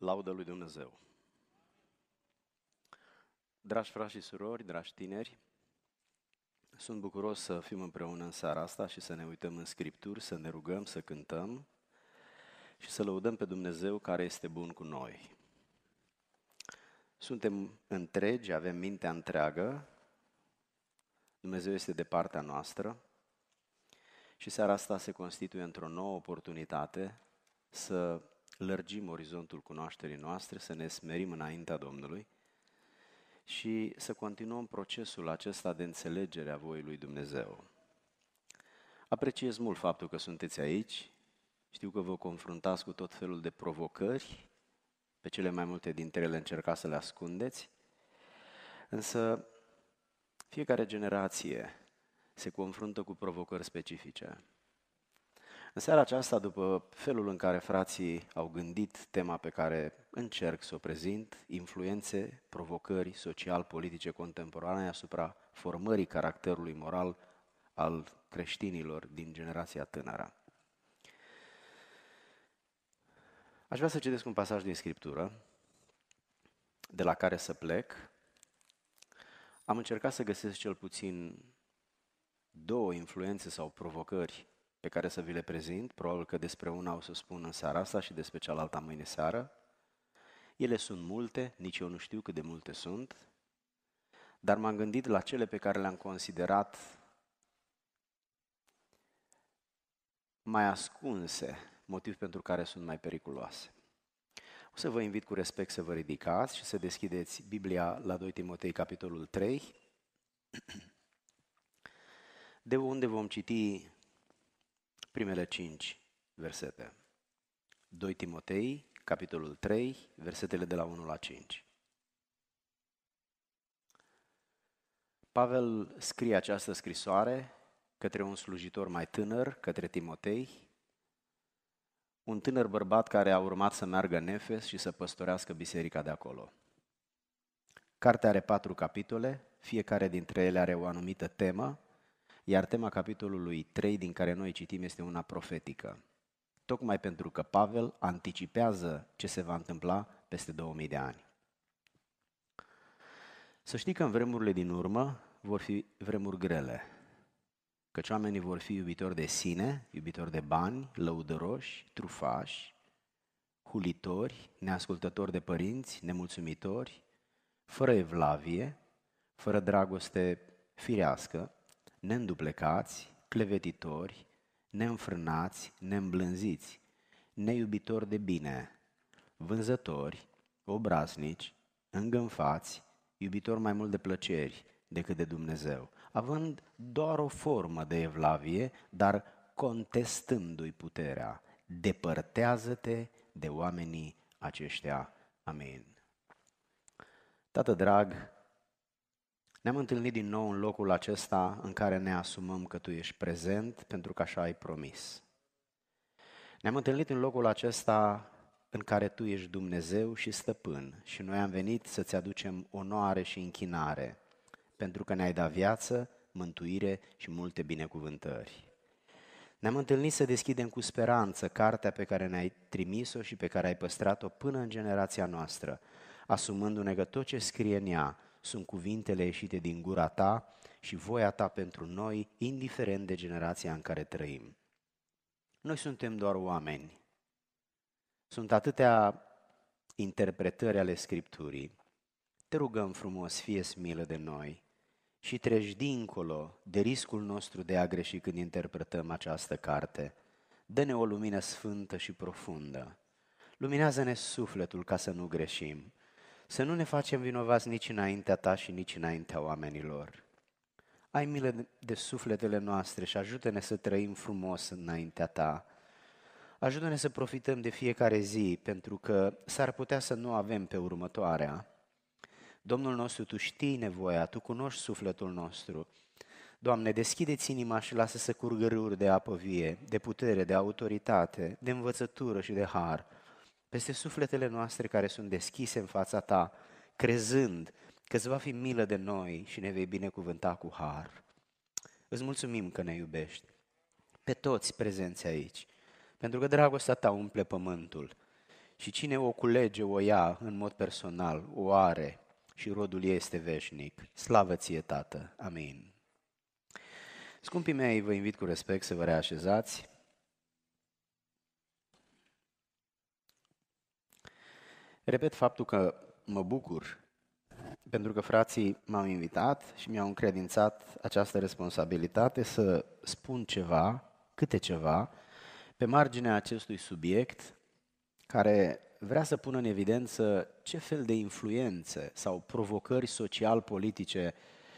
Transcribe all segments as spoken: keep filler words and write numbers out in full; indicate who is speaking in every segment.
Speaker 1: Laudă lui Dumnezeu! Dragi frați și surori, dragi tineri, sunt bucuros să fim împreună în seara asta și să ne uităm în Scripturi, să ne rugăm, să cântăm și să lăudăm pe Dumnezeu care este bun cu noi. Suntem întregi, avem mintea întreagă, Dumnezeu este de partea noastră și seara asta se constituie într-o nouă oportunitate să lărgim orizontul cunoașterii noastre, să ne smerim înaintea Domnului și să continuăm procesul acesta de înțelegere a voii lui Dumnezeu. Apreciez mult faptul că sunteți aici, știu că vă confruntați cu tot felul de provocări, pe cele mai multe dintre ele încercați să le ascundeți, însă fiecare generație se confruntă cu provocări specifice. În seara aceasta, după felul în care frații au gândit tema pe care încerc să o prezint, influențe, provocări social-politice contemporane asupra formării caracterului moral al creștinilor din generația tânără. Aș vrea să citesc un pasaj din Scriptură, de la care să plec. Am încercat să găsesc cel puțin două influențe sau provocări pe care să vi le prezint, probabil că despre una o să spun în seara asta și despre cealaltă mâine seară. Ele sunt multe, nici eu nu știu cât de multe sunt, dar m-am gândit la cele pe care le-am considerat mai ascunse, motiv pentru care sunt mai periculoase. O să vă invit cu respect să vă ridicați și să deschideți Biblia la doi Timotei, capitolul trei, de unde vom citi primele cinci versete. doi Timotei, capitolul trei, versetele de la unu la cinci. Pavel scrie această scrisoare către un slujitor mai tânăr, către Timotei, un tânăr bărbat care a urmat să meargă în Efes și să păstorească biserica de acolo. Cartea are patru capitole, fiecare dintre ele are o anumită temă, iar tema capitolului trei din care noi citim este una profetică, tocmai pentru că Pavel anticipează ce se va întâmpla peste două mii de ani. Să știi că în vremurile din urmă vor fi vremuri grele, căci oamenii vor fi iubitori de sine, iubitori de bani, lăudăroși, trufași, hulitori, neascultători de părinți, nemulțumitori, fără evlavie, fără dragoste firească, neînduplecați, clevetitori, neînfrânați, neîmblânziți, neiubitori de bine, vânzători, obraznici, îngânfați, iubitori mai mult de plăceri decât de Dumnezeu, având doar o formă de evlavie, dar contestându-i puterea. Depărtează-te de oamenii aceștia. Amin. Tată drag, ne-am întâlnit din nou în locul acesta în care ne asumăm că Tu ești prezent, pentru că așa ai promis. Ne-am întâlnit în locul acesta în care Tu ești Dumnezeu și Stăpân și noi am venit să-Ți aducem onoare și închinare, pentru că ne-ai dat viață, mântuire și multe binecuvântări. Ne-am întâlnit să deschidem cu speranță cartea pe care ne-ai trimis-o și pe care ai păstrat-o până în generația noastră, asumându-ne că tot ce scrie în ea sunt cuvintele ieșite din gura Ta și voia Ta pentru noi, indiferent de generația în care trăim. Noi suntem doar oameni. Sunt atâtea interpretări ale Scripturii. Te rugăm frumos, fie-ți milă de noi și treci dincolo de riscul nostru de a greși când interpretăm această carte. Dă-ne o lumină sfântă și profundă. Luminează-ne sufletul ca să nu greșim. Să nu ne facem vinovați nici înaintea Ta și nici înaintea oamenilor. Ai milă de sufletele noastre și ajută-ne să trăim frumos înaintea Ta. Ajută-ne să profităm de fiecare zi, pentru că s-ar putea să nu avem pe următoarea. Domnul nostru, Tu știi nevoia, Tu cunoști sufletul nostru. Doamne, deschide-ți inima și lasă să curgă râuri de apă vie, de putere, de autoritate, de învățătură și de har peste sufletele noastre care sunt deschise în fața Ta, crezând că îți va fi milă de noi și ne vei binecuvânta cu har. Îți mulțumim că ne iubești, pe toți prezenți aici, pentru că dragostea Ta umple pământul Și cine o culege, o ia în mod personal, o are și rodul ei este veșnic. Slavă ție, Tată! Amin. Scumpii mei, vă invit cu respect să vă reașezați. Repet faptul că mă bucur pentru că frații m-au invitat și mi-au încredințat această responsabilitate să spun ceva, câte ceva, pe marginea acestui subiect care vrea să pună în evidență ce fel de influențe sau provocări social-politice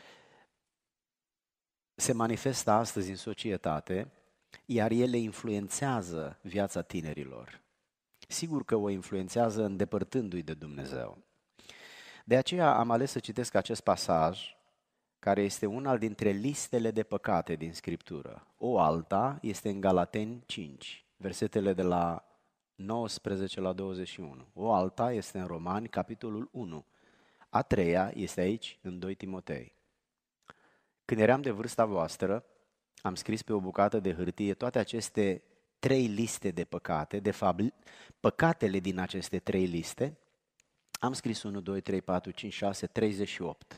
Speaker 1: se manifestă astăzi în societate, iar ele influențează viața tinerilor. Sigur că o influențează îndepărtându-i de Dumnezeu. De aceea am ales să citesc acest pasaj, care este una dintre listele de păcate din Scriptură. O alta este în Galateni cinci, versetele de la nouăsprezece la douăzeci și unu. O alta este în Romani, capitolul unu. A treia este aici, în doi Timotei. Când eram de vârsta voastră, am scris pe o bucată de hârtie toate aceste trei liste de păcate, de fapt, păcatele din aceste trei liste. Am scris unu, doi, trei, patru, cinci, șase, treizeci și opt.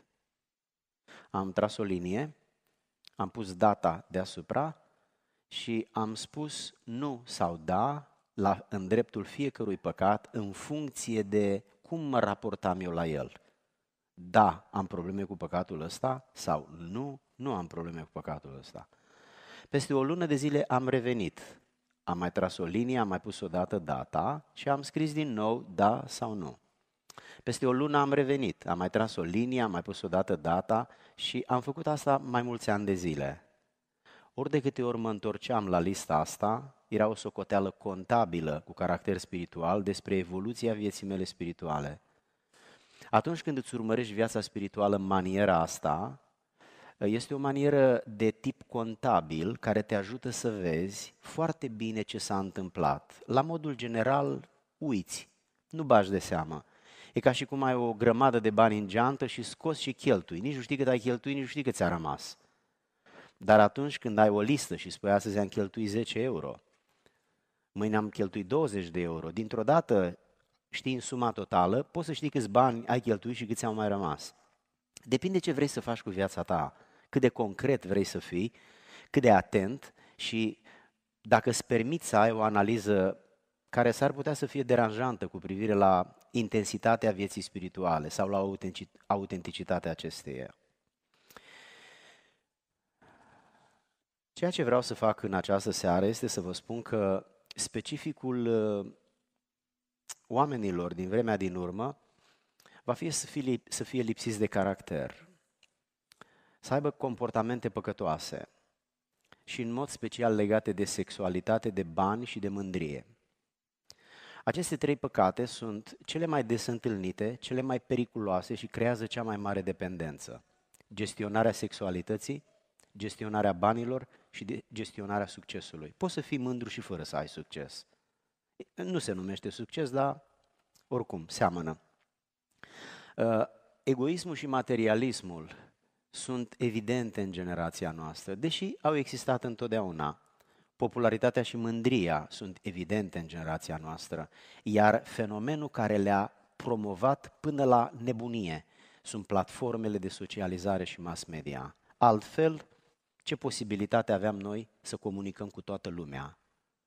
Speaker 1: Am tras o linie, am pus data deasupra și am spus nu sau da la, în dreptul fiecărui păcat în funcție de cum mă raportam eu la el. Da, am probleme cu păcatul ăsta sau nu, nu am probleme cu păcatul ăsta. Peste o lună de zile am revenit. Am mai tras o linie, am mai pus o dată data și am scris din nou da sau nu. Peste o lună am revenit, am mai tras o linie, am mai pus o dată data și am făcut asta mai mulți ani de zile. Ori de câte ori mă întorceam la lista asta, era o socoteală contabilă cu caracter spiritual despre evoluția vieții mele spirituale. Atunci când îți urmărești viața spirituală în maniera asta, este o manieră de tip contabil care te ajută să vezi foarte bine ce s-a întâmplat. La modul general, uiți, nu bagi de seamă. E ca și cum ai o grămadă de bani în geantă și scoți și cheltui. Nici nu știi cât ai cheltuit, nici nu știi cât ți-a rămas. Dar atunci când ai o listă și spui astăzi am cheltuit zece euro, mâine am cheltuit douăzeci de euro, dintr-o dată știi în suma totală, poți să știi câți bani ai cheltuit și câți au mai rămas. Depinde ce vrei să faci cu viața ta, cât de concret vrei să fii, cât de atent și dacă îți permiți să ai o analiză care s-ar putea să fie deranjantă cu privire la intensitatea vieții spirituale sau la autenticitatea acesteia. Ceea ce vreau să fac în această seară este să vă spun că specificul oamenilor din vremea din urmă va fi să fie, să fie lipsiți de caracter, să aibă comportamente păcătoase și în mod special legate de sexualitate, de bani și de mândrie. Aceste trei păcate sunt cele mai des întâlnite, cele mai periculoase și creează cea mai mare dependență. Gestionarea sexualității, gestionarea banilor și gestionarea succesului. Poți să fii mândru și fără să ai succes. Nu se numește succes, dar oricum, seamănă. Egoismul și materialismul sunt evidente în generația noastră, deși au existat întotdeauna. Popularitatea și mândria sunt evidente în generația noastră, iar fenomenul care le-a promovat până la nebunie sunt platformele de socializare și mass media. Altfel, ce posibilitate aveam noi să comunicăm cu toată lumea?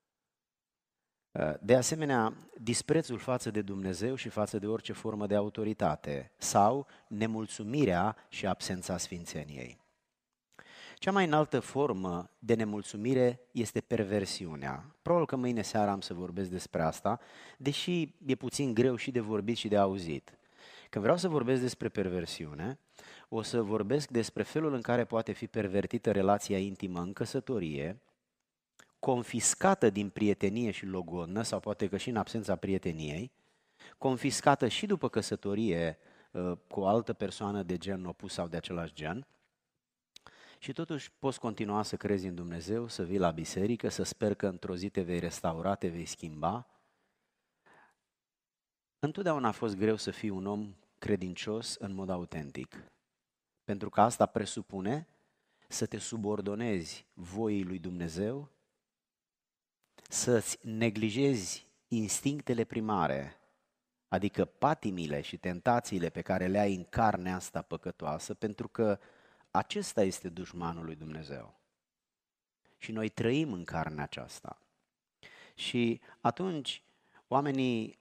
Speaker 1: De asemenea, disprețul față de Dumnezeu și față de orice formă de autoritate sau nemulțumirea și absența sfințeniei. Cea mai înaltă formă de nemulțumire este perversiunea. Probabil că mâine seara am să vorbesc despre asta, deși e puțin greu și de vorbit și de auzit. Când vreau să vorbesc despre perversiune, o să vorbesc despre felul în care poate fi pervertită relația intimă în căsătorie, confiscată din prietenie și logodnă, sau poate că și în absența prieteniei, confiscată și după căsătorie cu o altă persoană de gen opus sau de același gen, și totuși poți continua să crezi în Dumnezeu, să vii la biserică, să sper că într-o zi te vei restaura, te vei schimba. Întotdeauna a fost greu să fii un om credincios în mod autentic, pentru că asta presupune să te subordonezi voii lui Dumnezeu, să-ți neglijezi instinctele primare, adică patimile și tentațiile pe care le ai în carnea asta păcătoasă, pentru că acesta este dușmanul lui Dumnezeu. Și noi trăim în carnea aceasta. Și atunci oamenii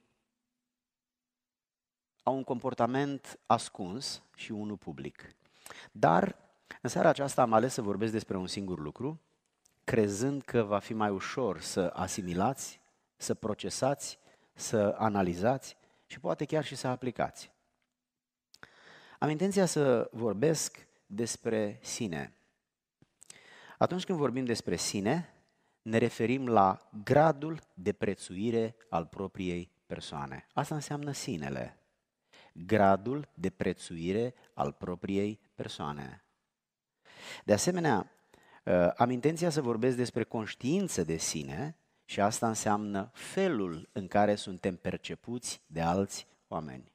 Speaker 1: au un comportament ascuns și unul public. Dar în seara aceasta am ales să vorbesc despre un singur lucru, crezând că va fi mai ușor să asimilați, să procesați, să analizați și poate chiar și să aplicați. Am intenția să vorbesc despre sine. Atunci când vorbim despre sine, ne referim la gradul de prețuire al propriei persoane. Asta înseamnă sinele. Gradul de prețuire al propriei persoane. De asemenea, am intenția să vorbesc despre conștiință de sine și asta înseamnă felul în care suntem percepuți de alți oameni.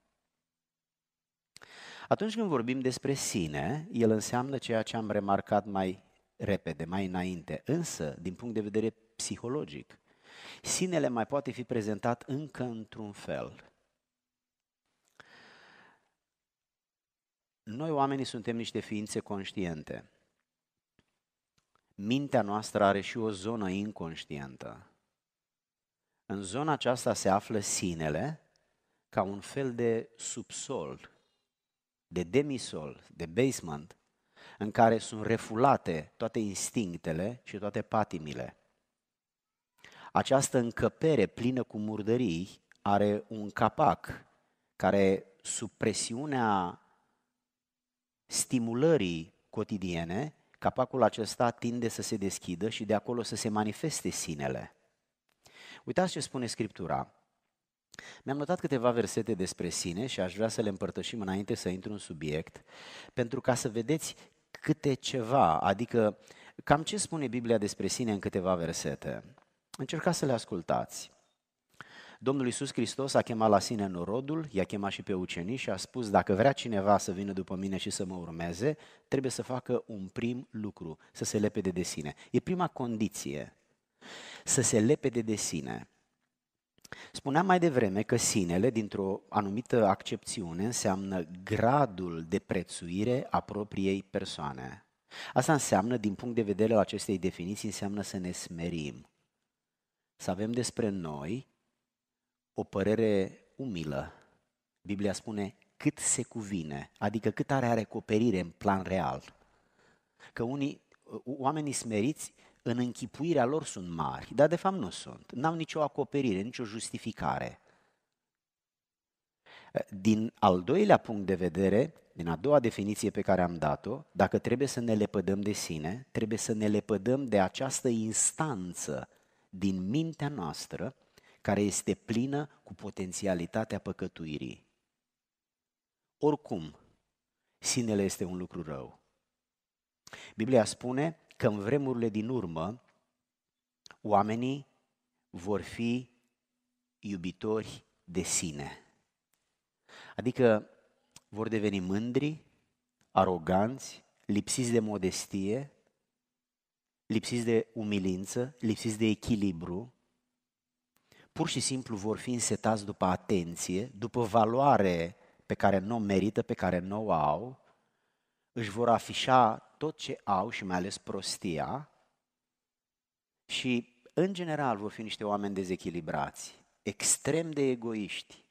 Speaker 1: Atunci când vorbim despre sine, el înseamnă ceea ce am remarcat mai repede, mai înainte, însă, din punct de vedere psihologic, sinele mai poate fi prezentat încă într-un fel. Noi oamenii suntem niște ființe conștiente. Mintea noastră are și o zonă inconștientă. În zona aceasta se află sinele ca un fel de subsol, de demisol, de basement, în care sunt refulate toate instinctele și toate patimile. Această încăpere plină cu murdării are un capac care, sub presiunea stimulării cotidiene, capacul acesta tinde să se deschidă și de acolo să se manifeste sinele. Uitați ce spune Scriptura. Mi-am notat câteva versete despre sine și aș vrea să le împărtășim înainte să intru în subiect, pentru ca să vedeți câte ceva, adică cam ce spune Biblia despre sine în câteva versete. Încercați să le ascultați. Domnul Iisus Hristos a chemat la sine norodul, i-a chemat și pe ucenici și a spus: dacă vrea cineva să vină după mine și să mă urmeze, trebuie să facă un prim lucru, să se lepede de sine. E prima condiție, să se lepede de sine. Spuneam mai devreme că sinele, dintr-o anumită accepțiune, înseamnă gradul de prețuire a propriei persoane. Asta înseamnă, din punct de vedere al acestei definiții, înseamnă să ne smerim. Să avem despre noi o părere umilă. Biblia spune cât se cuvine, adică cât are acoperire în plan real. Că unii, oamenii smeriți, în închipuirea lor sunt mari, dar de fapt nu sunt. N-au nicio acoperire, nicio justificare. Din al doilea punct de vedere, din a doua definiție pe care am dat-o, dacă trebuie să ne lepădăm de sine, trebuie să ne lepădăm de această instanță din mintea noastră care este plină cu potențialitatea păcătuirii. Oricum, sinele este un lucru rău. Biblia spune că în vremurile din urmă, oamenii vor fi iubitori de sine. Adică vor deveni mândri, aroganți, lipsiți de modestie, lipsiți de umilință, lipsiți de echilibru. Pur și simplu vor fi însetați după atenție, după valoare pe care nu o merită, pe care nu o au, își vor afișa tot ce au și mai ales prostia și, în general, vor fi niște oameni dezechilibrați, extrem de egoiști.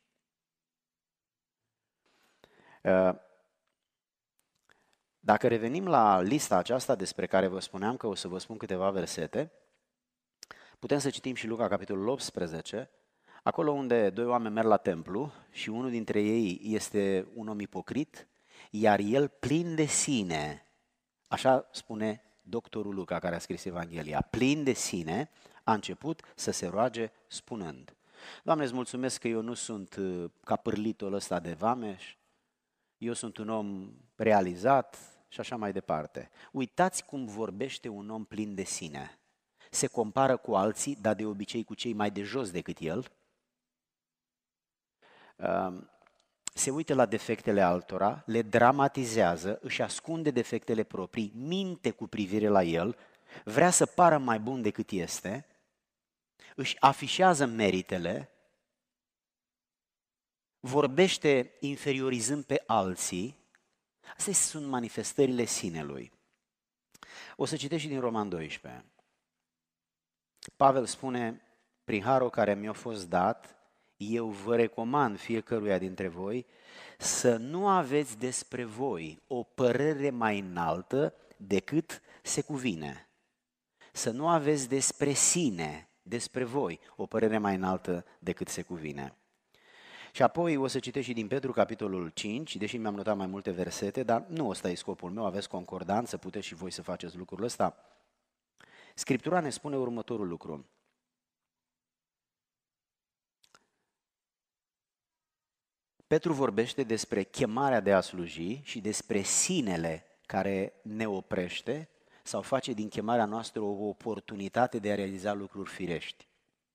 Speaker 1: Dacă revenim la lista aceasta despre care vă spuneam că o să vă spun câteva versete, putem să citim și Luca, capitolul optsprezece, acolo unde doi oameni merg la templu și unul dintre ei este un om ipocrit, iar el plin de sine, așa spune doctorul Luca care a scris Evanghelia, plin de sine, a început să se roage spunând: Doamne, îți mulțumesc că eu nu sunt ca pârlitul ăsta de vameș, eu sunt un om realizat și așa mai departe. Uitați cum vorbește un om plin de sine. Se compară cu alții, dar de obicei cu cei mai de jos decât el. Se uită la defectele altora, le dramatizează, își ascunde defectele proprii, minte cu privire la el, vrea să pară mai bun decât este, își afișează meritele, vorbește inferiorizând pe alții, astea sunt manifestările sinelui. O să citesc și din Roman doisprezece. Pavel spune, prin harul care mi-a fost dat, eu vă recomand fiecăruia dintre voi să nu aveți despre voi o părere mai înaltă decât se cuvine. Să nu aveți despre sine, despre voi, o părere mai înaltă decât se cuvine. Și apoi o să citesc și din Petru, capitolul cinci, deși mi-am notat mai multe versete, dar nu ăsta e scopul meu, aveți concordanță, puteți și voi să faceți lucrul ăsta. Scriptura ne spune următorul lucru. Petru vorbește despre chemarea de a sluji și despre sinele care ne oprește sau face din chemarea noastră o oportunitate de a realiza lucruri firești.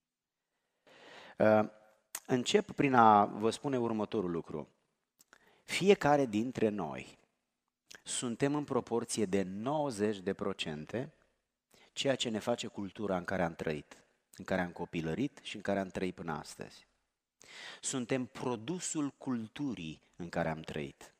Speaker 1: Încep prin a vă spune următorul lucru. Fiecare dintre noi suntem în proporție de nouăzeci de procente ceea ce ne face cultura în care am trăit, în care am copilărit și în care am trăit până astăzi. Suntem produsul culturii în care am trăit.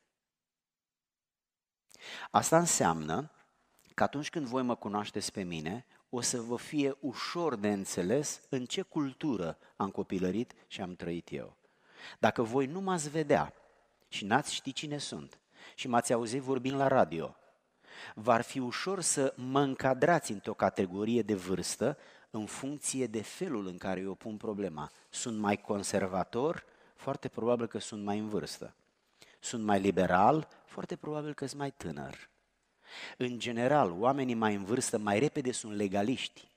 Speaker 1: Asta înseamnă că atunci când voi mă cunoașteți pe mine, o să vă fie ușor de înțeles în ce cultură am copilărit și am trăit eu. Dacă voi nu m-ați vedea și n-ați ști cine sunt și m-ați auzit vorbind la radio, v-ar fi ușor să mă încadrați într-o categorie de vârstă în funcție de felul în care eu pun problema. Sunt mai conservator, foarte probabil că sunt mai în vârstă. Sunt mai liberal, foarte probabil că sunt mai tânăr. În general, oamenii mai în vârstă mai repede sunt legaliști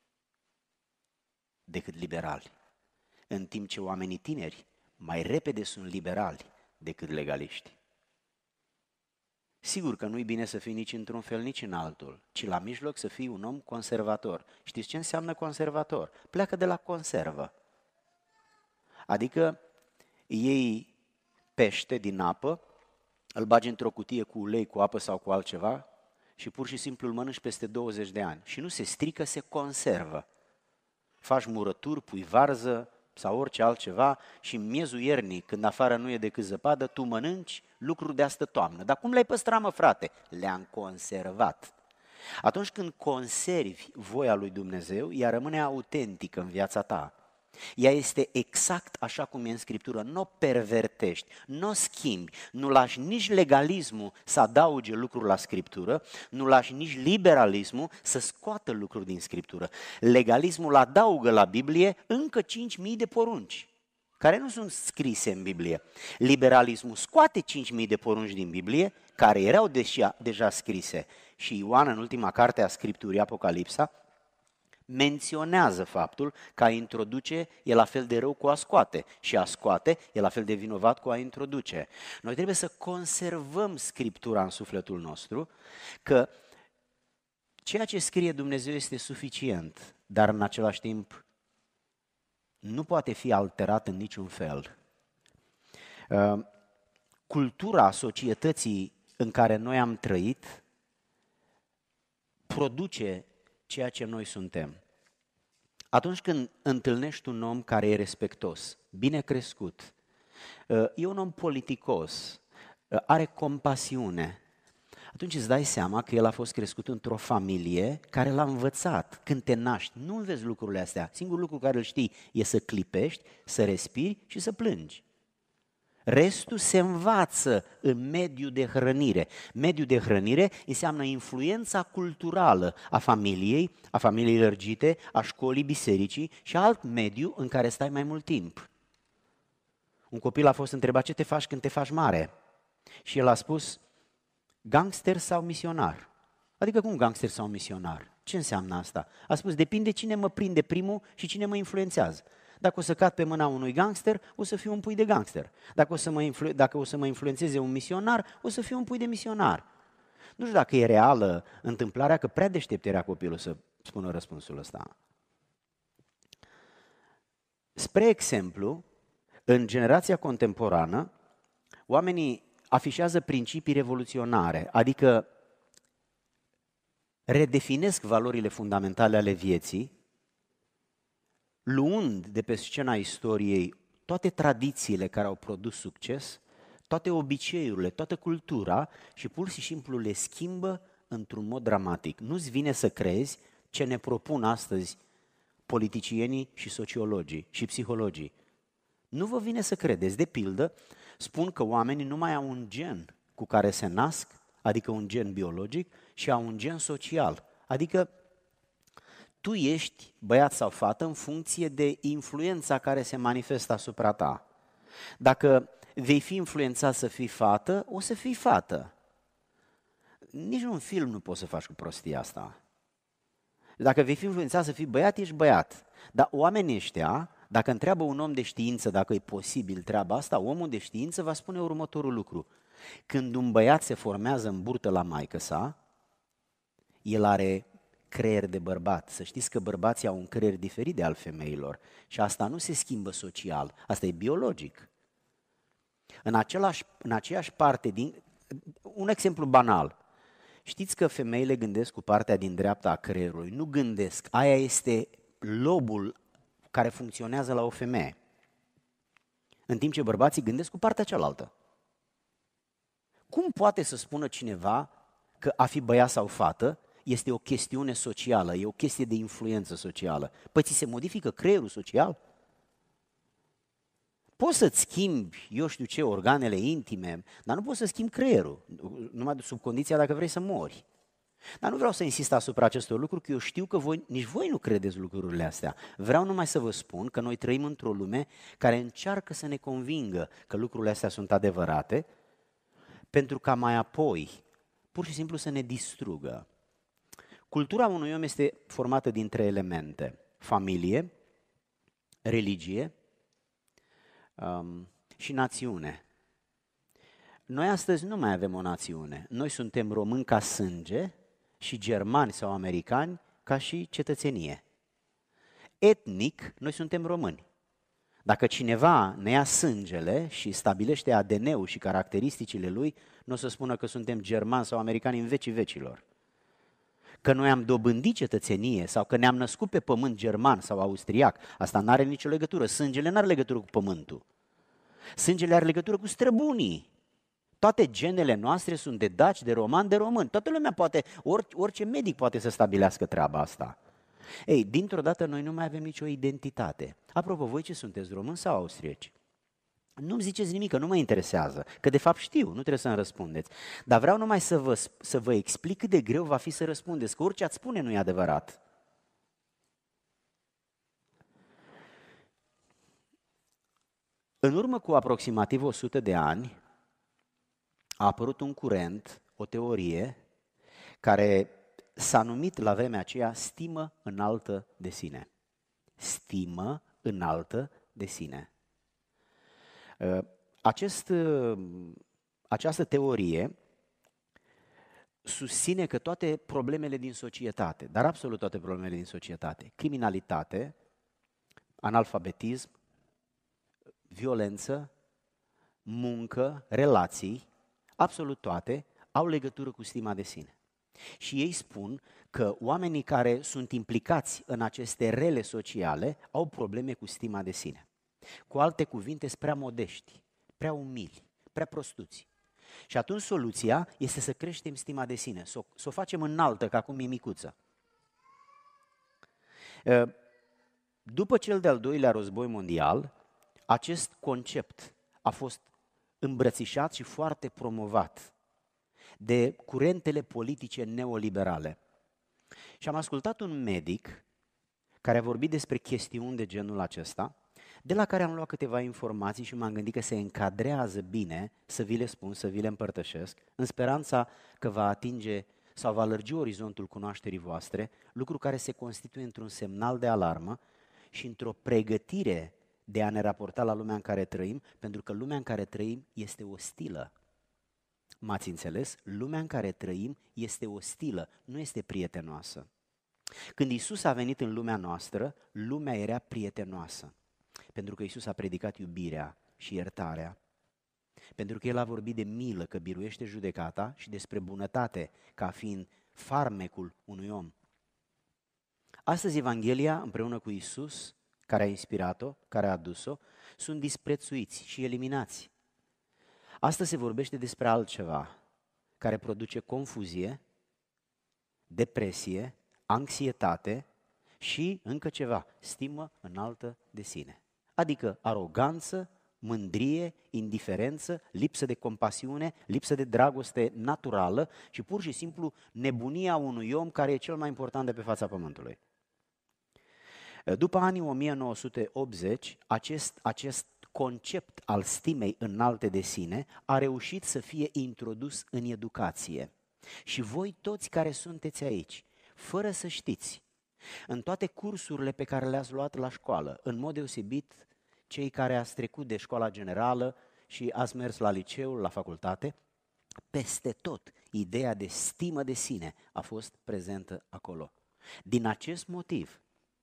Speaker 1: decât liberali, în timp ce oamenii tineri mai repede sunt liberali decât legaliști. Sigur că nu-i bine să fii nici într-un fel, nici în altul, ci la mijloc să fii un om conservator. Știți ce înseamnă conservator? Pleacă de la conservă. Adică iei pește din apă, îl bagi într-o cutie cu ulei, cu apă sau cu altceva și pur și simplu îl mănânci peste douăzeci de ani. Și nu se strică, se conservă. Faci murături, pui varză sau orice altceva și în miezul iernii, când afară nu e decât zăpadă, tu mănânci lucruri de astă toamnă. Dar cum le-ai păstrat, mă, frate? Le-am conservat. Atunci când conservi voia lui Dumnezeu, ea rămâne autentică în viața ta. Ea este exact așa cum e în Scriptură, nu o pervertești, nu o schimbi, nu lași nici legalismul să adauge lucruri la Scriptură, nu lași nici liberalismul să scoată lucruri din Scriptură. Legalismul adaugă la Biblie încă cinci mii de porunci, care nu sunt scrise în Biblie. Liberalismul scoate cinci mii de porunci din Biblie, care erau deja, deja scrise. Și Ioan, în ultima carte a Scripturii, Apocalipsa, menționează faptul că a introduce e la fel de rău cu a scoate și a scoate e la fel de vinovat cu a introduce. Noi trebuie să conservăm Scriptura în sufletul nostru, că ceea ce scrie Dumnezeu este suficient, dar în același timp nu poate fi alterat în niciun fel. Cultura societății în care noi am trăit produce ceea ce noi suntem. Atunci când întâlnești un om care e respectos, bine crescut, e un om politicos, are compasiune, atunci îți dai seama că el a fost crescut într-o familie care l-a învățat. Când te naști, nu înveți lucrurile astea. Singurul lucru care îl știi e să clipești, să respiri și să plângi. Restul se învață în mediul de hrănire. Mediul de hrănire înseamnă influența culturală a familiei, a familiei lărgite, a școlii, bisericii și alt mediu în care stai mai mult timp. Un copil a fost întrebat: ce te faci când te faci mare? Și el a spus: gangster sau misionar. Adică cum gangster sau misionar? Ce înseamnă asta? A spus: depinde cine mă prinde primul și cine mă influențează. Dacă o să cad pe mâna unui gangster, o să fiu un pui de gangster. Dacă o să mă, influ- dacă o să mă influențeze un misionar, o să fiu un pui de misionar. Nu știu dacă e reală întâmplarea, că prea deștept era copilul să spună răspunsul ăsta. Spre exemplu, în generația contemporană, oamenii afișează principii revoluționare, adică redefinesc valorile fundamentale ale vieții, luând de pe scena istoriei toate tradițiile care au produs succes, toate obiceiurile, toată cultura și pur și simplu le schimbă într-un mod dramatic. Nu-ți vine să crezi ce ne propun astăzi politicienii și sociologii și psihologii. Nu vă vine să credeți. De pildă, spun că oamenii nu mai au un gen cu care se nasc, adică un gen biologic, și au un gen social. Adică tu ești băiat sau fată în funcție de influența care se manifestă asupra ta. Dacă vei fi influențat să fii fată, o să fii fată. Nici un film nu poți să faci cu prostia asta. Dacă vei fi influențat să fii băiat, ești băiat. Dar oamenii ăștia, dacă întreabă un om de știință dacă e posibil treaba asta, omul de știință va spune următorul lucru. Când un băiat se formează în burtă la maică sa, el are creier de bărbat. Să știți că bărbații au un creier diferit de al femeilor și asta nu se schimbă social, asta e biologic. În, același, în aceeași parte, din, un exemplu banal, știți că femeile gândesc cu partea din dreapta a creierului, nu gândesc, aia este lobul care funcționează la o femeie, în timp ce bărbații gândesc cu partea cealaltă. Cum poate să spună cineva că a fi băiat sau fată este o chestiune socială, e o chestie de influență socială? Păi ți se modifică creierul social? Poți să-ți schimbi, eu știu ce, organele intime, dar nu poți să schimbi creierul, numai sub condiția dacă vrei să mori. Dar nu vreau să insist asupra acestor lucruri, că eu știu că voi, nici voi nu credeți lucrurile astea. Vreau numai să vă spun că noi trăim într-o lume care încearcă să ne convingă că lucrurile astea sunt adevărate, pentru ca mai apoi, pur și simplu, să ne distrugă. Cultura unui om este formată din trei elemente: familie, religie um, și națiune. Noi astăzi nu mai avem o națiune. Noi suntem români ca sânge și germani sau americani ca și cetățenie. Etnic, noi suntem români. Dacă cineva ne ia sângele și stabilește A D N-ul și caracteristicile lui, nu o să spună că suntem germani sau americani în vecii vecilor. Că noi am dobândit cetățenie sau că ne-am născut pe pământ german sau austriac, asta nu are nicio legătură. Sângele nu are legătură cu pământul. Sângele are legătură cu străbunii. Toate genele noastre sunt de daci, de romani, de români. Toată lumea poate, orice, orice medic poate să stabilească treaba asta. Ei, dintr-o dată noi nu mai avem nicio identitate. Apropo, voi ce sunteți, români sau austrieci? Nu-mi ziceți nimic, că nu mă interesează, că de fapt știu, nu trebuie să-mi răspundeți. Dar vreau numai să vă, să vă explic cât de greu va fi să răspundeți, că orice ați spune nu e adevărat. În urmă cu aproximativ o sută de ani a apărut un curent, o teorie, care s-a numit la vremea aceea stimă înaltă de sine. Stimă înaltă de sine. Acest, această teorie susține că toate problemele din societate, dar absolut toate problemele din societate, criminalitate, analfabetism, violență, muncă, relații, absolut toate au legătură cu stima de sine. Și ei spun că oamenii care sunt implicați în aceste rele sociale au probleme cu stima de sine. Cu alte cuvinte, sunt prea modești, prea umili, prea prostuți. Și atunci soluția este să creștem stima de sine, să o, să o facem înaltă, ca cum e micuță. După cel de-al doilea război mondial, acest concept a fost îmbrățișat și foarte promovat de curentele politice neoliberale. Și am ascultat un medic care a vorbit despre chestiuni de genul acesta, de la care am luat câteva informații și m-am gândit că se încadrează bine să vi le spun, să vi le împărtășesc, în speranța că va atinge sau va lărgi orizontul cunoașterii voastre, lucru care se constituie într-un semnal de alarmă și într-o pregătire de a ne raporta la lumea în care trăim, pentru că lumea în care trăim este ostilă. M-ați înțeles? Lumea în care trăim este ostilă, nu este prietenoasă. Când Iisus a venit în lumea noastră, lumea era prietenoasă, pentru că Iisus a predicat iubirea și iertarea, pentru că El a vorbit de milă, că biruiește judecata, și despre bunătate, ca fiind farmecul unui om. Astăzi Evanghelia, împreună cu Iisus, care a inspirat-o, care a adus-o, sunt disprețuiți și eliminați. Astăzi se vorbește despre altceva care produce confuzie, depresie, anxietate și încă ceva, stimă înaltă de sine. Adică aroganță, mândrie, indiferență, lipsă de compasiune, lipsă de dragoste naturală și pur și simplu nebunia unui om care e cel mai important de pe fața pământului. După anii o mie nouă sute optzeci, acest, acest concept al stimei înalte de sine a reușit să fie introdus în educație. Și voi toți care sunteți aici, fără să știți, în toate cursurile pe care le-ați luat la școală, în mod deosebit cei care ați trecut de școala generală și ați mers la liceu, la facultate, peste tot ideea de stimă de sine a fost prezentă acolo. Din acest motiv,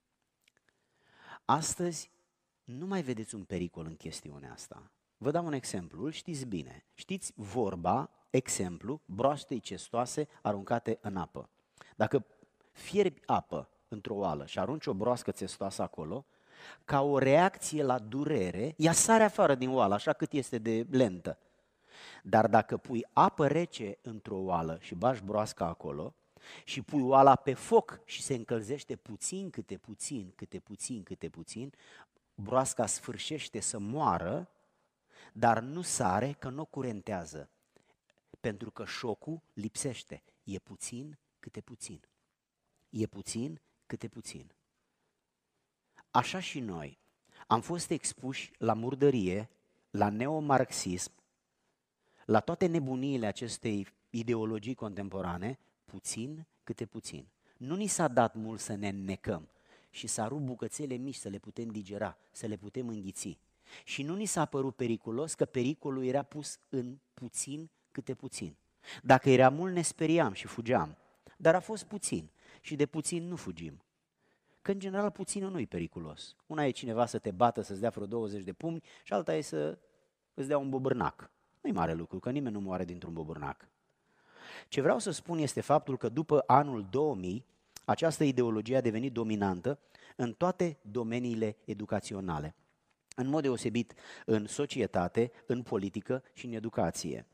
Speaker 1: astăzi nu mai vedeți un pericol în chestiunea asta. Vă dau un exemplu, îl știți bine. Știți vorba, exemplu, broastei cestoase aruncate în apă. Dacă fierbi apă într-o oală și arunci o broască țestoasă acolo, ca o reacție la durere, ea sare afară din oală, așa cât este de lentă. Dar dacă pui apă rece într-o oală și bagi broasca acolo și pui oala pe foc și se încălzește puțin, câte puțin, câte puțin, câte puțin, broasca sfârșește să moară, dar nu sare, că nu o curentează, pentru că șocul lipsește. E puțin, câte puțin. E puțin, câte puțin. Așa și noi am fost expuși la murdărie, la neomarxism, la toate nebuniile acestei ideologii contemporane, puțin câte puțin. Nu ni s-a dat mult să ne înnecăm și să rupt bucățele mici, să le putem digera, să le putem înghiți. Și nu ni s-a părut periculos, că pericolul era pus în puțin câte puțin. Dacă era mult, ne speriam și fugeam, dar a fost puțin și de puțin nu fugim. Că în general puținul nu e periculos. Una e cineva să te bată, să-ți dea vreo douăzeci de pumni și alta e să îți dea un bobârnac. Nu-i mare lucru, că nimeni nu moare dintr-un bobârnac. Ce vreau să spun este faptul că după anul două mii, această ideologie a devenit dominantă în toate domeniile educaționale. În mod deosebit în societate, în politică și în educație.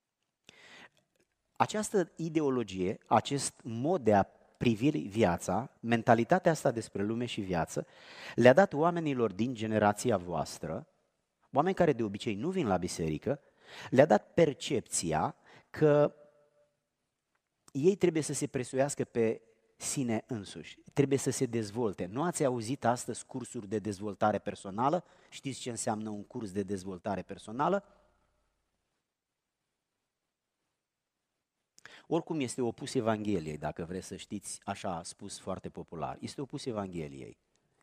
Speaker 1: Această ideologie, acest mod de a privi viața, mentalitatea asta despre lume și viață, le-a dat oamenilor din generația voastră, oameni care de obicei nu vin la biserică, le-a dat percepția că ei trebuie să se presuiască pe sine însuși, trebuie să se dezvolte. Nu ați auzit astăzi cursuri de dezvoltare personală? Știți ce înseamnă un curs de dezvoltare personală? Oricum este opus Evangheliei, dacă vreți să știți, așa a spus foarte popular. Este opus Evangheliei.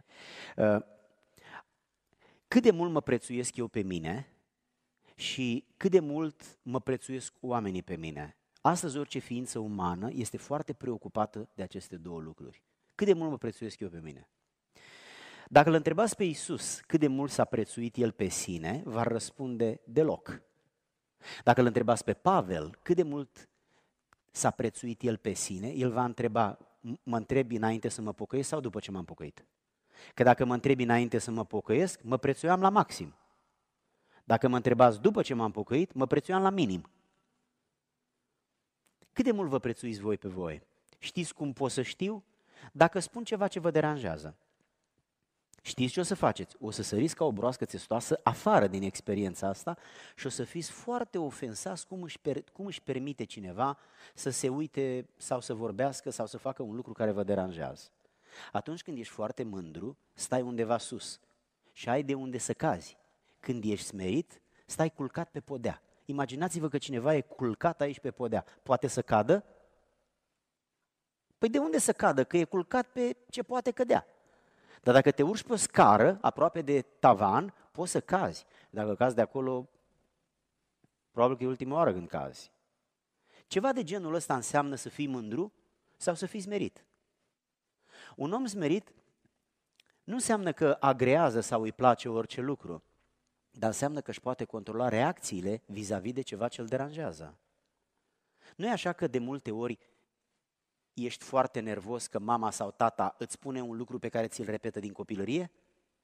Speaker 1: Cât de mult mă prețuiesc eu pe mine și cât de mult mă prețuiesc oamenii pe mine. Astăzi orice ființă umană este foarte preocupată de aceste două lucruri. Cât de mult mă prețuiesc eu pe mine? Dacă îl întrebați pe Iisus cât de mult s-a prețuit El pe sine, va răspunde deloc. Dacă îl întrebați pe Pavel cât de mult s-a prețuit el pe sine, el va întreba, mă întrebi înainte să mă pocăiesc sau după ce m-am pocăit? Că dacă mă întrebi înainte să mă pocăiesc, mă prețuiam la maxim. Dacă mă întrebați după ce m-am pocăit, mă prețuiam la minim. Cât de mult vă prețuiți voi pe voi? Știți cum pot să știu? Dacă spun ceva ce vă deranjează. Știți ce o să faceți? O să săriți ca o broască țestoasă afară din experiența asta și o să fiți foarte ofensați cum își, per, cum își permite cineva să se uite sau să vorbească sau să facă un lucru care vă deranjează. Atunci când ești foarte mândru, stai undeva sus și ai de unde să cazi. Când ești smerit, stai culcat pe podea. Imaginați-vă că cineva e culcat aici pe podea. Poate să cadă? Păi de unde să cadă? Că e culcat pe ce poate cădea. Dar dacă te urci pe o scară, aproape de tavan, poți să cazi. Dacă cazi de acolo, probabil că e ultima oară când cazi. Ceva de genul ăsta înseamnă să fii mândru sau să fii smerit. Un om smerit nu înseamnă că agrează sau îi place orice lucru, dar înseamnă că își poate controla reacțiile vis-a-vis de ceva ce îl deranjează. Nu e așa că de multe ori ești foarte nervos că mama sau tata îți spune un lucru pe care ți-l repetă din copilărie?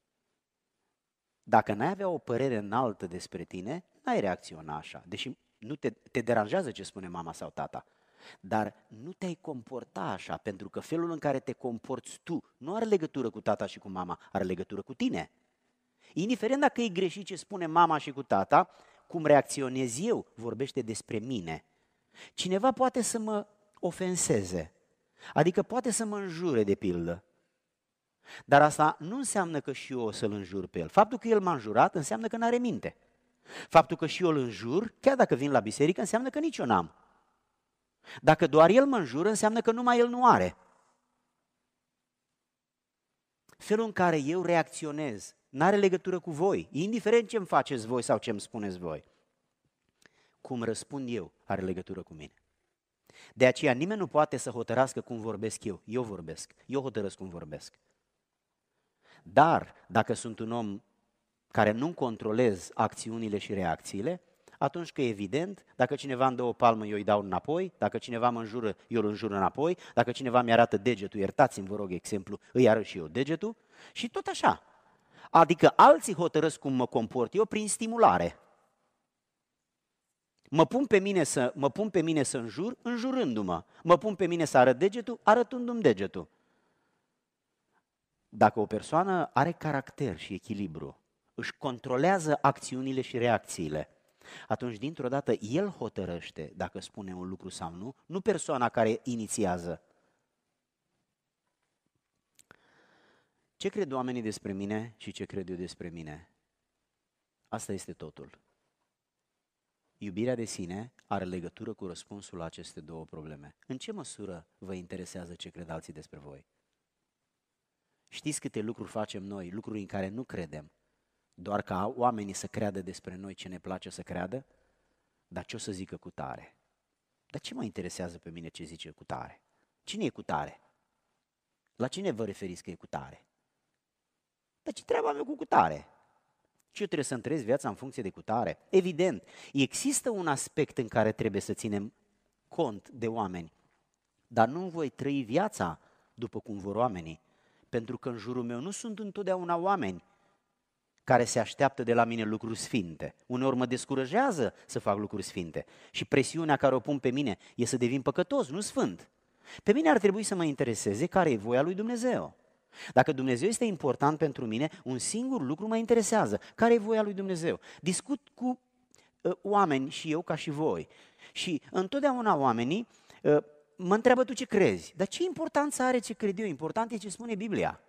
Speaker 1: Dacă n-ai avea o părere înaltă despre tine, n-ai reacționa așa, deși nu te, te deranjează ce spune mama sau tata. Dar nu te-ai comporta așa, pentru că felul în care te comporți tu nu are legătură cu tata și cu mama, are legătură cu tine. Indiferent dacă e greșit ce spune mama și cu tata, cum reacționez eu, vorbește despre mine. Cineva poate să mă ofenseze, adică poate să mă înjure de pildă. Dar asta nu înseamnă că și eu o să-l înjur pe el. Faptul că el m-a înjurat înseamnă că n-are minte. Faptul că și eu îl înjur, chiar dacă vin la biserică, înseamnă că nici eu n-am. Dacă doar el mă înjură, înseamnă că numai el nu are. Felul în care eu reacționez n-are legătură cu voi, indiferent ce îmi faceți voi sau ce îmi spuneți voi. Cum răspund eu are legătură cu mine. De aceea nimeni nu poate să hotărască cum vorbesc eu. Eu vorbesc, eu hotărăsc cum vorbesc. Dar dacă sunt un om care nu controlez acțiunile și reacțiile, atunci că evident, dacă cineva îmi dă o palmă, eu îi dau înapoi, dacă cineva mă înjură, eu îl înjur înapoi, dacă cineva mi-arată degetul, iertați-mi, vă rog, exemplu, îi arăt și eu degetul și tot așa. Adică alții hotărăsc cum mă comport eu prin stimulare. Mă pun pe mine să, mă pun pe mine să înjur, înjurându-mă. Mă pun pe mine să arăt degetul, arătându-mi degetul. Dacă o persoană are caracter și echilibru, își controlează acțiunile și reacțiile, atunci dintr-o dată el hotărăște dacă spune un lucru sau nu, nu persoana care inițiază. Ce cred oamenii despre mine și ce cred eu despre mine? Asta este totul. Iubirea de sine are legătură cu răspunsul la aceste două probleme. În ce măsură vă interesează ce cred alții despre voi? Știți câte lucruri facem noi, lucruri în care nu credem, doar ca oamenii să creadă despre noi ce ne place să creadă? Dar ce o să zică cu tare? Dar ce mă interesează pe mine ce zice cu tare? Cine e cu tare? La cine vă referiți că e cu tare? Dar ce treaba mea cu cutare? Și eu trebuie să-mi trăiesc viața în funcție de cutare? Evident, există un aspect în care trebuie să ținem cont de oameni, dar nu voi trăi viața după cum vor oamenii, pentru că în jurul meu nu sunt întotdeauna oameni care se așteaptă de la mine lucruri sfinte. Uneori mă descurajează să fac lucruri sfinte și presiunea care o pun pe mine e să devin păcătos, nu sfânt. Pe mine ar trebui să mă intereseze care e voia lui Dumnezeu. Dacă Dumnezeu este important pentru mine, un singur lucru mă interesează. Care e voia lui Dumnezeu? Discut cu uh, oameni și eu ca și voi. Și întotdeauna oamenii uh, mă întreabă tu ce crezi. Dar ce importanță are ce cred eu? Important e ce spune Biblia.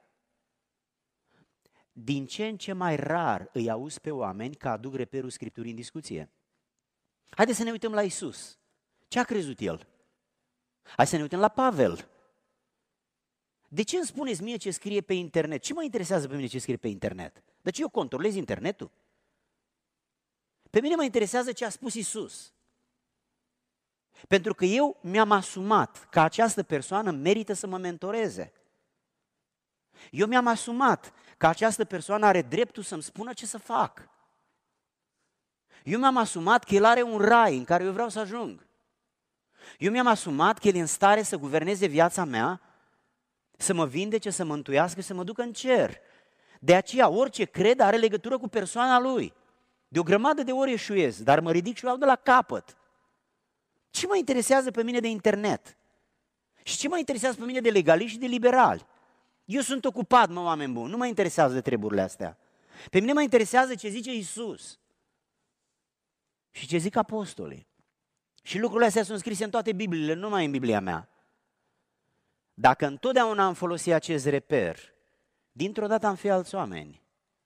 Speaker 1: Din ce în ce mai rar îi auzi pe oameni că aduc reperul Scripturii în discuție. Haideți să ne uităm la Isus. Ce a crezut El? Hai să ne uităm la Pavel. De ce îmi spuneți mie ce scrie pe internet? Ce mă interesează pe mine ce scrie pe internet? De ce eu controlez internetul? Pe mine mă interesează ce a spus Isus. Pentru că eu mi-am asumat că această persoană merită să mă mentoreze. Eu mi-am asumat că această persoană are dreptul să-mi spună ce să fac. Eu mi-am asumat că el are un rai în care eu vreau să ajung. Eu mi-am asumat că el e în stare să guverneze viața mea, să mă vindece, să mă mântuiască, să mă ducă în cer. De aceea orice cred are legătură cu persoana lui. De o grămadă de ori eșuiez, dar mă ridic și iau de la capăt. Ce mă interesează pe mine de internet? Și ce mă interesează pe mine de legaliști și de liberali? Eu sunt ocupat, mă, oameni buni, nu mă interesează de treburile astea. Pe mine mă interesează ce zice Isus și ce zic apostolii. Și lucrurile astea sunt scrise în toate Bibliile, nu numai în Biblia mea. Dacă întotdeauna am folosit acest reper, dintr-o dată am fi alți oameni.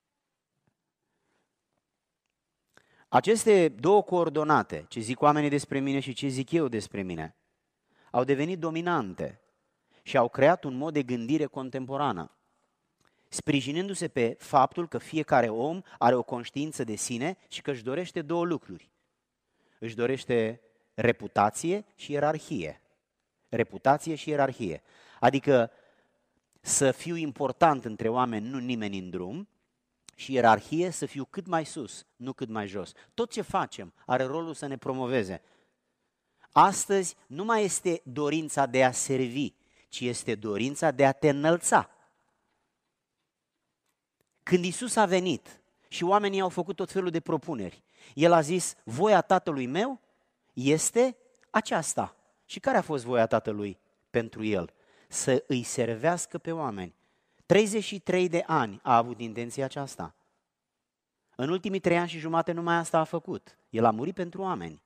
Speaker 1: Aceste două coordonate, ce zic oamenii despre mine și ce zic eu despre mine, au devenit dominante și au creat un mod de gândire contemporană, sprijinindu-se pe faptul că fiecare om are o conștiință de sine și că își dorește două lucruri. Își dorește reputație și ierarhie. Reputație și ierarhie. Adică să fiu important între oameni, nu nimeni în drum, și ierarhie să fiu cât mai sus, nu cât mai jos. Tot ce facem are rolul să ne promoveze. Astăzi nu mai este dorința de a servi, ci este dorința de a te înălța. Când Iisus a venit și oamenii au făcut tot felul de propuneri. El a zis, voia tatălui meu este aceasta. Și care a fost voia tatălui pentru el? Să îi servească pe oameni. treizeci și trei de ani a avut intenția aceasta. În ultimii trei ani și jumate numai asta a făcut. El a murit pentru oameni.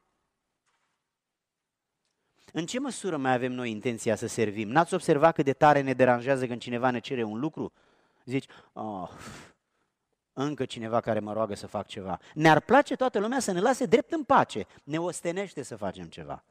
Speaker 1: În ce măsură mai avem noi intenția să servim? N-ați observat cât de tare ne deranjează când cineva ne cere un lucru? Zici, oh, încă cineva care mă roagă să fac ceva. Ne-ar place toată lumea să ne lase drept în pace. Ne ostenește să facem ceva.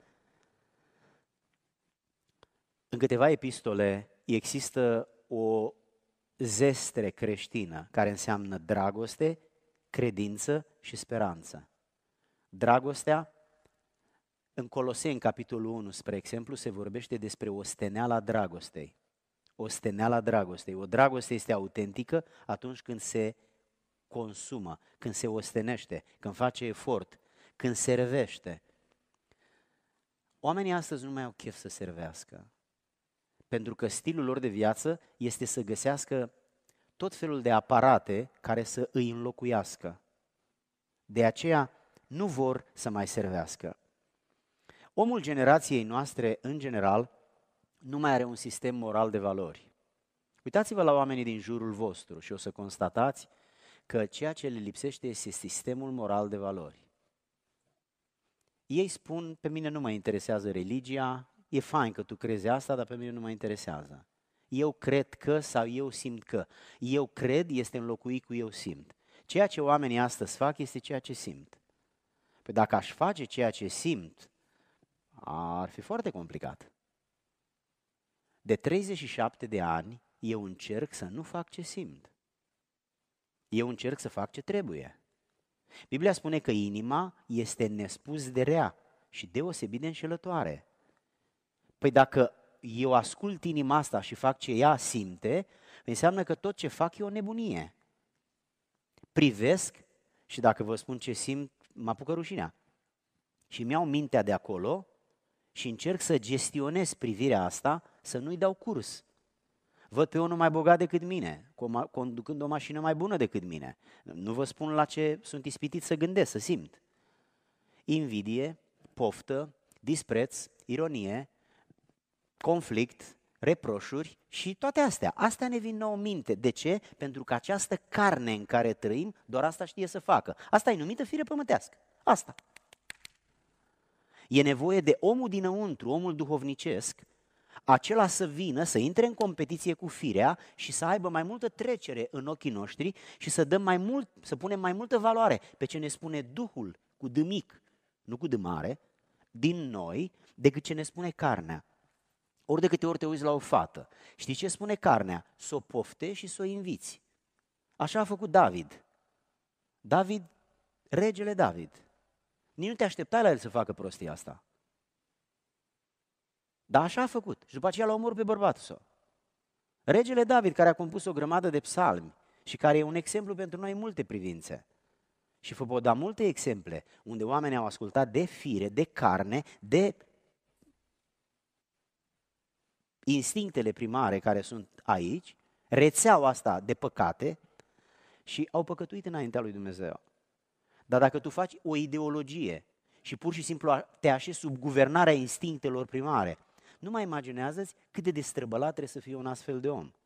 Speaker 1: În câteva epistole există o zestre creștină care înseamnă dragoste, credință și speranță. Dragostea, în Coloseni, capitolul unu, spre exemplu, se vorbește despre osteneala dragostei. Osteneala dragostei. O dragoste este autentică atunci când se consumă, când se ostenește, când face efort, când servește. Oamenii astăzi nu mai au chef să servească, pentru că stilul lor de viață este să găsească tot felul de aparate care să îi înlocuiască. De aceea nu vor să mai servească. Omul generației noastre, în general, nu mai are un sistem moral de valori. Uitați-vă la oamenii din jurul vostru și o să constatați că ceea ce le lipsește este sistemul moral de valori. Ei spun, pe mine nu mă interesează religia, e fain că tu crezi asta, dar pe mine nu mă interesează. Eu cred că sau eu simt că. Eu cred este înlocuit cu eu simt. Ceea ce oamenii astăzi fac este ceea ce simt. Păi dacă aș face ceea ce simt, ar fi foarte complicat. De treizeci și șapte de ani eu încerc să nu fac ce simt. Eu încerc să fac ce trebuie. Biblia spune că inima este nespus de rea și deosebit de înșelătoare. Păi dacă eu ascult inima asta și fac ce ea simte, înseamnă că tot ce fac e o nebunie. Privesc și dacă vă spun ce simt, mă apucă rușinea. Și îmi iau mintea de acolo și încerc să gestionez privirea asta, să nu-i dau curs. Văd pe unul mai bogat decât mine, conducând o mașină mai bună decât mine. Nu vă spun la ce sunt ispitit să gândesc, să simt. Invidie, poftă, dispreț, ironie, conflict, reproșuri și toate astea. Astea ne vin nouă în minte. De ce? Pentru că această carne în care trăim, doar asta știe să facă. Asta e numită fire pământească. Asta. E nevoie de omul dinăuntru, omul duhovnicesc, acela să vină, să intre în competiție cu firea și să aibă mai multă trecere în ochii noștri și să dăm mai mult, să punem mai multă valoare pe ce ne spune Duhul cu D mic, nu cu D mare, din noi, decât ce ne spune carnea. Ori de câte ori te uiți la o fată, știi ce spune carnea? Să o poftești și să o inviți. Așa a făcut David. David, regele David. Nici nu te așteptai la el să facă prostia asta. Dar așa a făcut. Și după aceea l-a omorât pe bărbatul său. Regele David, care a compus o grămadă de psalmi și care e un exemplu pentru noi în multe privințe. Și vă pot da multe exemple unde oamenii au ascultat de fire, de carne, de instinctele primare care sunt aici, rețeaua asta de păcate și au păcătuit înaintea lui Dumnezeu. Dar dacă tu faci o ideologie și pur și simplu te așezi sub guvernarea instinctelor primare, nu mai imaginează-ți cât de destrăbălat trebuie să fie un astfel de om.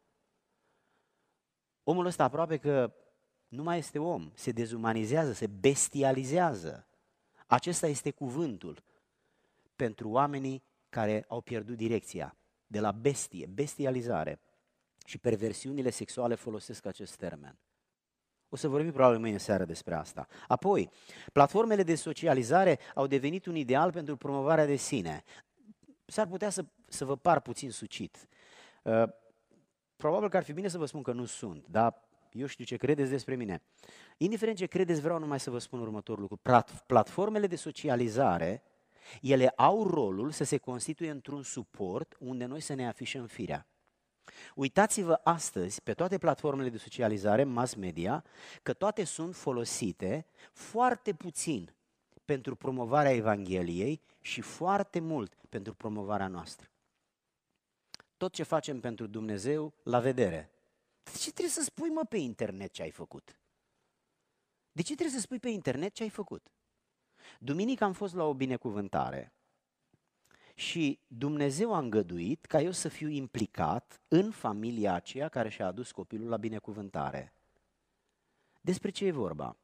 Speaker 1: Omul ăsta aproape că nu mai este om, se dezumanizează, se bestializează. Acesta este cuvântul pentru oamenii care au pierdut direcția, de la bestie, bestializare. Și perversiunile sexuale folosesc acest termen. O să vorbim probabil mâine seară despre asta. Apoi, platformele de socializare au devenit un ideal pentru promovarea de sine. S-ar putea să, să vă par puțin sucit. Uh, probabil că ar fi bine să vă spun că nu sunt, dar eu știu ce credeți despre mine. Indiferent ce credeți, vreau numai să vă spun următorul lucru. Platformele de socializare, ele au rolul să se constituie într-un suport unde noi să ne afișăm firea. Uitați-vă astăzi pe toate platformele de socializare, mass media, că toate sunt folosite foarte puțin pentru promovarea Evangheliei și foarte mult pentru promovarea noastră. Tot ce facem pentru Dumnezeu, la vedere. Ce trebuie să spui, mă, pe internet ce ai făcut? De ce trebuie să spui pe internet ce ai făcut? Duminică am fost la o binecuvântare și Dumnezeu a îngăduit ca eu să fiu implicat în familia aceea care și-a adus copilul la binecuvântare. Despre ce e vorba?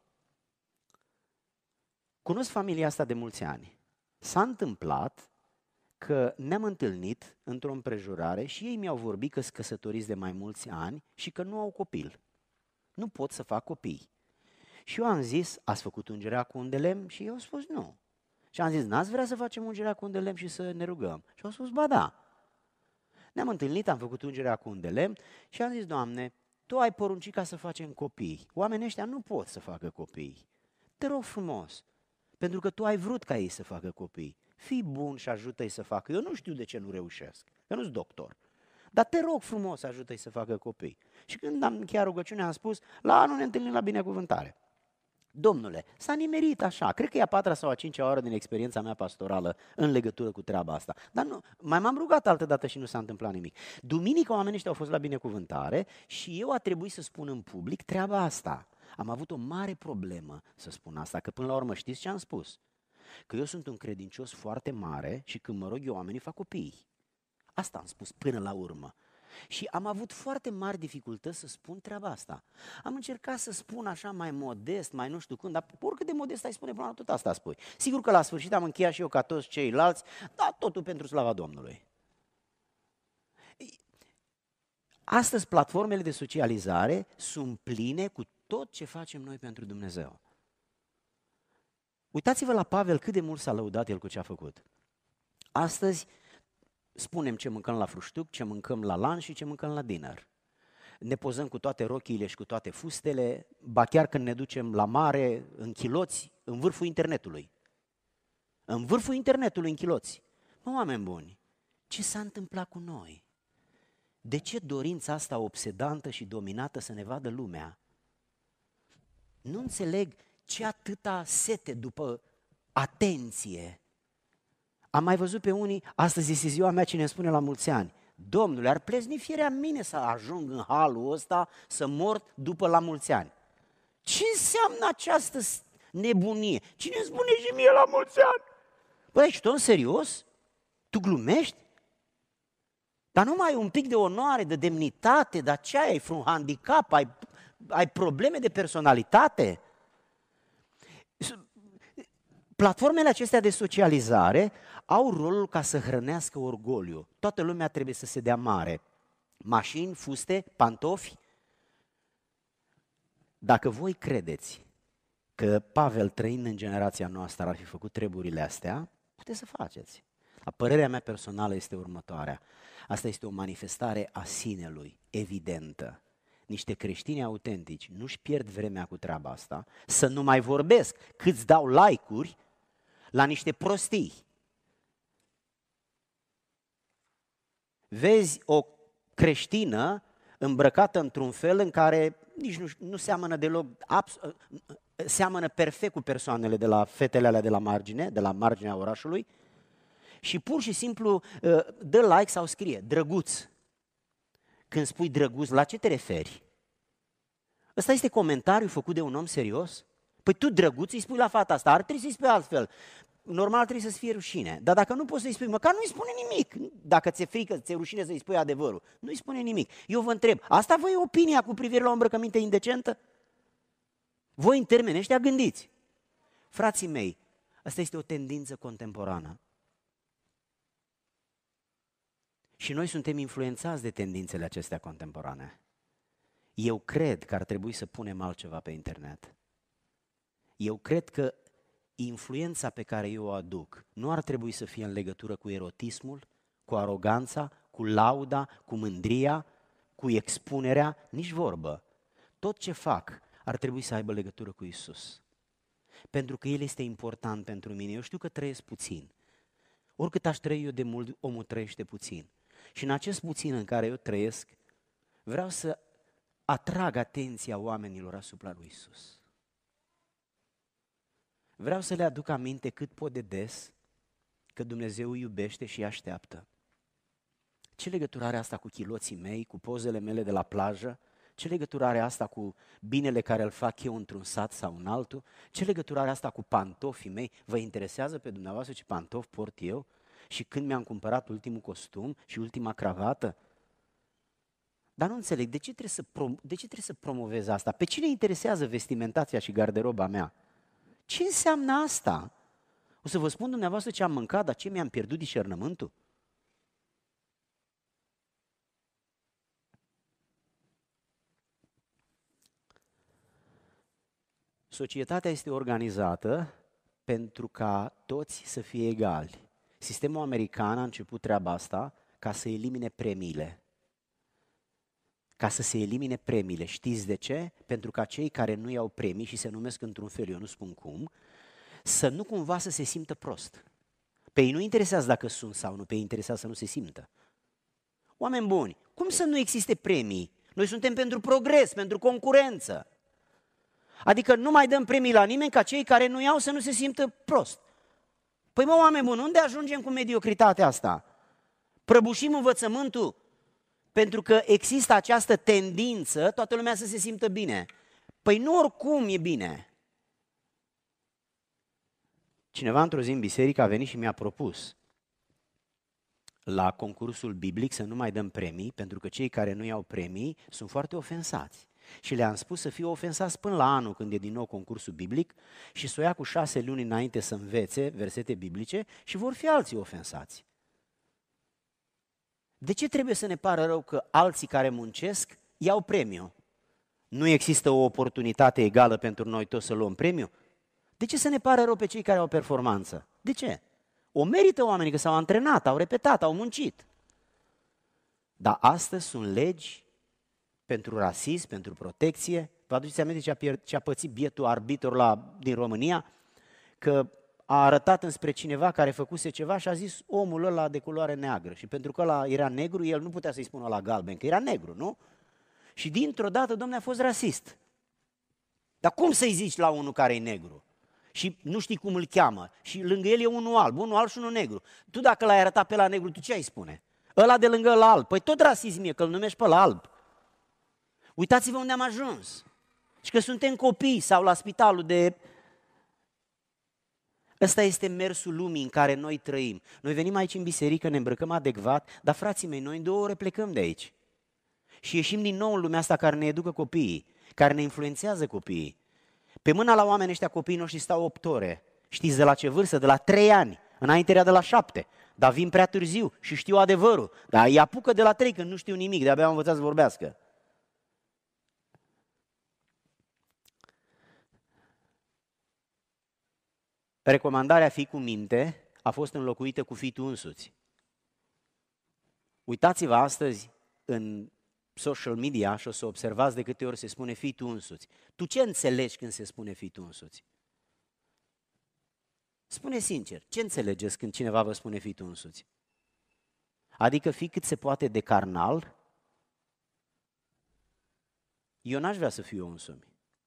Speaker 1: Cunosc familia asta de mulți ani. S-a întâmplat că ne-am întâlnit într-o împrejurare și ei mi-au vorbit că sunt căsătoriți de mai mulți ani și că nu au copil. Nu pot să fac copii. Și eu am zis, ați făcut ungerea cu un de lemn? Și eu au spus nu. Și am zis, n-ați vrea să facem ungerea cu un de lemn și să ne rugăm? Și au spus, ba da. Ne-am întâlnit, am făcut ungerea cu un de lemn și am zis, Doamne, Tu ai poruncit ca să facem copii. Oamenii ăștia nu pot să facă copii. Te rog frumos, pentru că Tu ai vrut ca ei să facă copii. Fii bun și ajută-i să facă. Eu nu știu de ce nu reușesc, că nu-s doctor. Dar te rog frumos, ajută-i să facă copii. Și când am încheiat rugăciunea, am spus, la anul ne întâlnim la binecuvântare. Domnule, s-a nimerit așa, cred că e a patra sau a cincea oară din experiența mea pastorală în legătură cu treaba asta. Dar nu, mai m-am rugat altă dată și nu s-a întâmplat nimic. Duminică oamenii ăștia au fost la binecuvântare și eu a trebuit să spun în public treaba asta. Am avut o mare problemă să spun asta, că până la urmă știți ce am spus? Că eu sunt un credincios foarte mare și când mă rog eu oamenii fac copii. Asta am spus până la urmă. Și am avut foarte mari dificultăți să spun treaba asta. Am încercat să spun așa mai modest, mai nu știu cum, dar oricât de modest ai spune, până la tot asta spui. Sigur că la sfârșit am încheiat și eu ca toți ceilalți, dar totul pentru slava Domnului. Astăzi platformele de socializare sunt pline cu tot ce facem noi pentru Dumnezeu. Uitați-vă la Pavel cât de mult s-a lăudat el cu ce a făcut. Astăzi spunem ce mâncăm la fruștuc, ce mâncăm la lunch și ce mâncăm la dinner. Ne pozăm cu toate rochiile și cu toate fustele, ba chiar când ne ducem la mare, în chiloți, în vârful internetului. În vârful internetului, în chiloți. Mă, oameni buni, ce s-a întâmplat cu noi? De ce dorința asta obsedantă și dominată să ne vadă lumea? Nu înțeleg ce atâta sete după atenție. Am mai văzut pe unii, astăzi este ziua mea, cine îmi spune la mulți ani, Domnule, ar plezni firea mine să ajung în halul ăsta, să mor după la mulți ani. Ce înseamnă această nebunie? Cine îmi spune și mie la mulți ani? Băi, ești tu în serios? Tu glumești? Dar nu mai ai un pic de onoare, de demnitate, dar ce ai? Ai un handicap? Ai, ai probleme de personalitate? Platformele acestea de socializare au rolul ca să hrănească orgoliu. Toată lumea trebuie să se dea mare. Mașini, fuste, pantofi. Dacă voi credeți că Pavel, trăind în generația noastră, ar fi făcut treburile astea, puteți să faceți. Părerea mea personală este următoarea. Asta este o manifestare a sinelui, evidentă. Niște creștini autentici nu-și pierd vremea cu treaba asta, să nu mai vorbesc câți dau like-uri la niște prostii. Vezi o creștină îmbrăcată într-un fel în care nici nu, nu seamănă deloc, abs, seamănă perfect cu persoanele de la fetele alea de la margine, de la marginea orașului, și pur și simplu dă like sau scrie drăguț. Când spui drăguț, la ce te referi? Ăsta este comentariul făcut de un om serios? Păi tu drăguț îi spui la fata asta, ar trebui să-i spui altfel. Normal trebuie să-ți fie rușine, dar dacă nu poți să-i spui, măcar nu-i spune nimic. Dacă ți-e frică, ți-e rușine să-i spui adevărul, nu-i spune nimic. Eu vă întreb, asta vă e opinia cu privire la o îmbrăcăminte indecentă? Voi în termeni ăștia gândiți. Frații mei, asta este o tendință contemporană. Și noi suntem influențați de tendințele acestea contemporane. Eu cred că ar trebui să punem altceva pe internet. Eu cred că influența pe care eu o aduc nu ar trebui să fie în legătură cu erotismul, cu aroganța, cu lauda, cu mândria, cu expunerea, nici vorbă. Tot ce fac ar trebui să aibă legătură cu Isus. Pentru că El este important pentru mine. Eu știu că trăiesc puțin. Oricât aș trăi eu de mult, omul trăiește puțin. Și în acest puțin în care eu trăiesc, vreau să atrag atenția oamenilor asupra lui Isus. Vreau să le aduc aminte cât pot de des că Dumnezeu îi iubește și îi așteaptă. Ce legătură are asta cu chiloții mei, cu pozele mele de la plajă, Ce legătură are asta cu binele care îl fac eu într-un sat sau în altul? Ce legătură are asta cu pantofii mei? Vă interesează pe dumneavoastră ce pantofi port eu? Și când mi-am cumpărat ultimul costum și ultima cravată? Dar nu înțeleg, de ce trebuie să, prom- de ce trebuie să promovez asta? Pe cine interesează vestimentația și garderoba mea? Ce înseamnă asta? O să vă spun dumneavoastră ce am mâncat, dar ce mi-am pierdut discernământul? Societatea este organizată pentru ca toți să fie egali. Sistemul american a început treaba asta ca să elimine premiile. Ca să se elimine premiile. Știți de ce? Pentru ca cei care nu iau premii și se numesc într-un fel, eu nu spun cum, să nu cumva să se simtă prost. Pe ei nu interesează dacă sunt sau nu, pe ei interesează să nu se simtă. Oameni buni, cum să nu existe premii? Noi suntem pentru progres, pentru concurență. Adică nu mai dăm premii la nimeni ca cei care nu iau să nu se simtă prost. Păi mă, oameni buni, unde ajungem cu mediocritatea asta? Prăbușim învățământul pentru că există această tendință, toată lumea să se simtă bine. Păi nu oricum e bine. Cineva într-o zi în biserică a venit și mi-a propus la concursul biblic să nu mai dăm premii, pentru că cei care nu iau premii sunt foarte ofensați. Și le-am spus să fie ofensați până la anul, când e din nou concursul biblic, și să o ia cu șase luni înainte să învețe versete biblice și vor fi alții ofensați. De ce trebuie să ne pară rău că alții care muncesc iau premiu? Nu există o oportunitate egală pentru noi toți să luăm premiu? De ce să ne pară rău pe cei care au performanță? De ce? O merită oamenii că s-au antrenat, au repetat, au muncit. Dar astăzi sunt legi pentru rasism, pentru protecție. Vă aduceți aminte ce a, pierd, ce a pățit bietul arbitru la, din România? Că a arătat înspre cineva care făcuse ceva și a zis omul ăla de culoare neagră. Și pentru că ăla era negru, el nu putea să-i spună la galben, că era negru, nu? Și dintr-o dată, domne, a fost rasist. Dar cum să-i zici la unul care e negru? Și nu știi cum îl cheamă. Și lângă el e unul alb, unul alb și unul negru. Tu dacă l-ai arătat pe la negru, tu ce ai spune? Ăla de lângă ăla alb. Păi tot rasism e, că îl numești pe la alb. Uitați-vă unde am ajuns. Și că suntem copii sau la spitalul de... Ăsta este mersul lumii în care noi trăim. Noi venim aici în biserică, ne îmbrăcăm adecvat, dar frații mei, noi în două ore plecăm de aici. Și ieșim din nou în lumea asta care ne educă copiii, care ne influențează copiii. Pe mâna la oameni ăștia copiii noștri stau opt ore. Știți de la ce vârstă? De la trei ani. Înainte era de la șapte. Dar vin prea târziu și știu adevărul. Dar îi apucă de la trei când nu știu nimic, de-abia au învățat să vorbească. Recomandarea fii cu minte a fost înlocuită cu fii tu însuți. Uitați-vă astăzi în social media și o să observați de câte ori se spune fii tu însuți. Tu ce înțelegi când se spune fii tu însuți? Spune sincer, ce înțelegeți când cineva vă spune fii tu însuți? Adică fii cât se poate de carnal? Eu n-aș vrea să fiu eu însumi.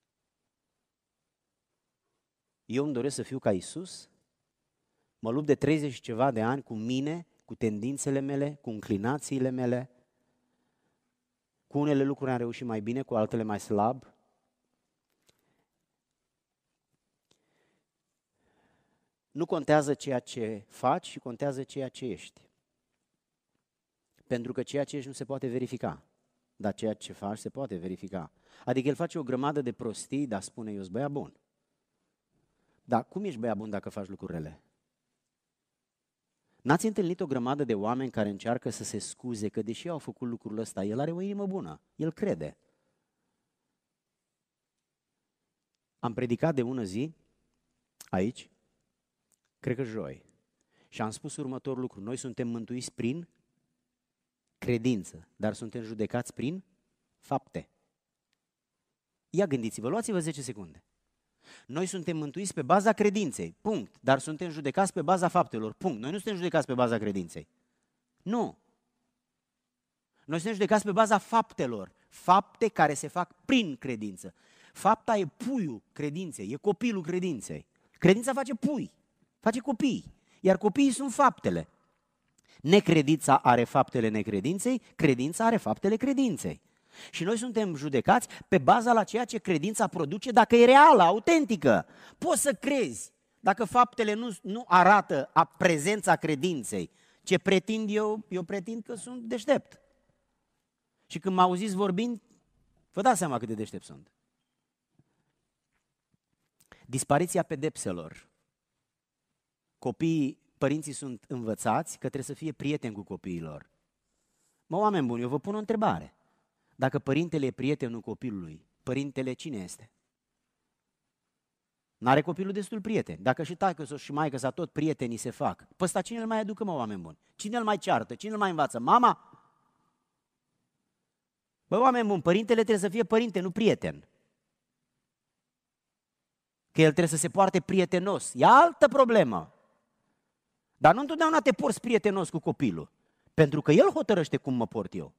Speaker 1: Eu îmi doresc să fiu ca Iisus, mă lupt de treizeci și ceva de ani cu mine, cu tendințele mele, cu înclinațiile mele. Cu unele lucruri am reușit mai bine, cu altele mai slab. Nu contează ceea ce faci, ci contează ceea ce ești. Pentru că ceea ce ești nu se poate verifica, dar ceea ce faci se poate verifica. Adică el face o grămadă de prostii, dar spune, eu sunt băiat bun. Dar cum ești băiat bun dacă faci lucruri rele? N-ați întâlnit o grămadă de oameni care încearcă să se scuze că deși au făcut lucrul ăsta, el are o inimă bună, el crede. Am predicat de ună zi, aici, cred că joi, și am spus următorul lucru, noi suntem mântuiți prin credință, dar suntem judecați prin fapte. Ia gândiți-vă, luați-vă zece secunde. Noi suntem mântuiți pe baza credinței, punct, dar suntem judecați pe baza faptelor, punct. Noi nu suntem judecați pe baza credinței. Nu. Noi suntem judecați pe baza faptelor, fapte care se fac prin credință. Fapta e puiul credinței, e copilul credinței. Credința face pui, face copii, iar copiii sunt faptele. Necredința are faptele necredinței, credința are faptele credinței.
Speaker 2: Și noi suntem judecați pe baza la ceea ce credința produce, dacă e reală, autentică. Poți să crezi, dacă faptele nu, nu arată a prezența credinței. Ce pretind eu, eu pretind că sunt deștept. Și când mă auziți vorbind, vă dați seama cât de deștept sunt. Dispariția pedepselor. Copiii, părinții sunt învățați că trebuie să fie prieteni cu copiilor. Mă, oameni buni, eu vă pun o întrebare. Dacă părintele e prietenul copilului, părintele cine este? N-are copilul destul prieteni. Dacă și taică-s și maică-s tot prietenii se fac, pe ăsta cine îl mai educă, mă, oameni buni? Cine îl mai ceartă? Cine îl mai învață? Mama? Bă, oameni buni, părintele trebuie să fie părinte, nu prieten. Că el trebuie să se poarte prietenos. E altă problemă. Dar nu întotdeauna te porți prietenos cu copilul, pentru că el hotărăște cum mă port eu.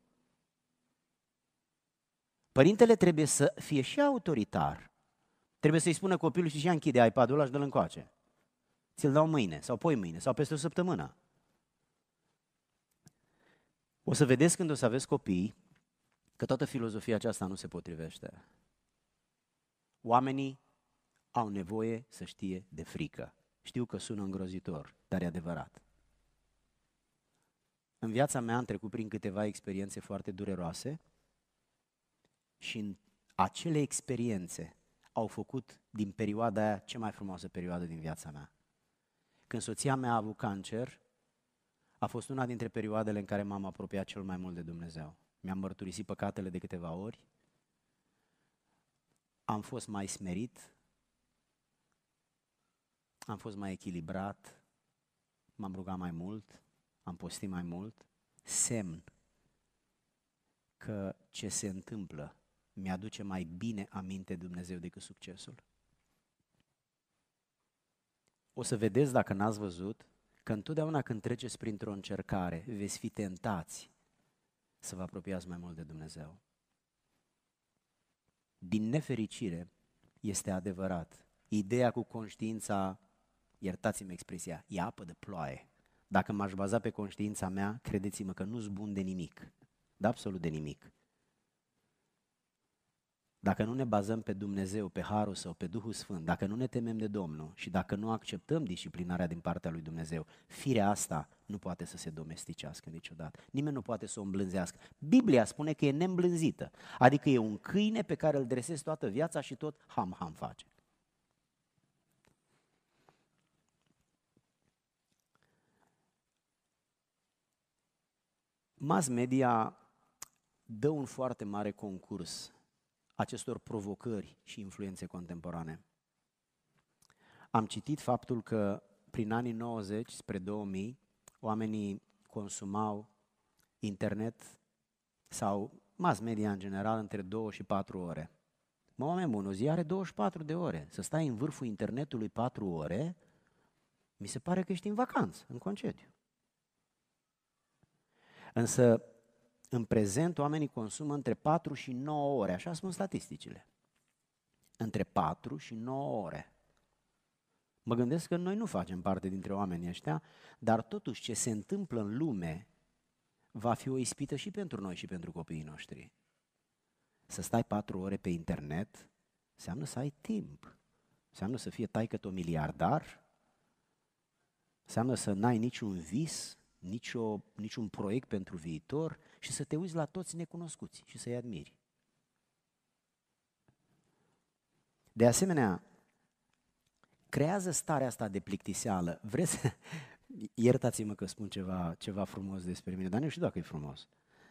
Speaker 2: Părintele trebuie să fie și autoritar. Trebuie să-i spună copilului și ia închide iPad-ul ăla și dă-l încoace. Ți-l dau mâine sau poi mâine sau peste o săptămână. O să vedeți când o să aveți copii că toată filozofia aceasta nu se potrivește. Oamenii au nevoie să știe de frică. Știu că sună îngrozitor, dar e adevărat. În viața mea am trecut prin câteva experiențe foarte dureroase și în acele experiențe au făcut din perioada aia cea mai frumoasă perioadă din viața mea. Când soția mea a avut cancer, a fost una dintre perioadele în care m-am apropiat cel mai mult de Dumnezeu. Mi-am mărturisit păcatele de câteva ori, am fost mai smerit, am fost mai echilibrat, m-am rugat mai mult, am postit mai mult, semn că ce se întâmplă mi-aduce mai bine aminte Dumnezeu decât succesul. O să vedeți, dacă n-ați văzut, că întotdeauna când treceți printr-o încercare, veți fi tentați să vă apropiați mai mult de Dumnezeu. Din nefericire, este adevărat, ideea cu conștiința, iertați-mi expresia, e apă de ploaie. Dacă m-aș baza pe conștiința mea, credeți-mă că nu-s bun de nimic, de absolut de nimic. Dacă nu ne bazăm pe Dumnezeu, pe Harul Său, pe Duhul Sfânt, dacă nu ne temem de Domnul și dacă nu acceptăm disciplinarea din partea lui Dumnezeu, firea asta nu poate să se domesticească niciodată. Nimeni nu poate să o îmblânzească. Biblia spune că e neîmblânzită, adică e un câine pe care îl dresezi toată viața și tot ham-ham face. Mass media dă un foarte mare concurs acestor provocări și influențe contemporane. Am citit faptul că prin anii nouăzeci spre două mii oamenii consumau internet sau mass media în general între două și patru ore. Mă, oameni buni, o zi are douăzeci și patru de ore. Să stai în vârful internetului patru ore, mi se pare că ești în vacanță, în concediu. Însă, în prezent, oamenii consumă între patru și nouă ore, așa spun statisticile. Între patru și nouă ore. Mă gândesc că noi nu facem parte dintre oamenii ăștia, dar totuși ce se întâmplă în lume va fi o ispită și pentru noi și pentru copiii noștri. Să stai patru ore pe internet înseamnă să ai timp, înseamnă să fie taică-tu miliardar, înseamnă să n-ai niciun vis, nicio, niciun proiect pentru viitor și să te uiți la toți necunoscuți și să-i admiri. De asemenea, creează starea asta de plictiseală. Vreți să... Iertați-mă că spun ceva, ceva frumos despre mine, dar nu știu dacă e frumos.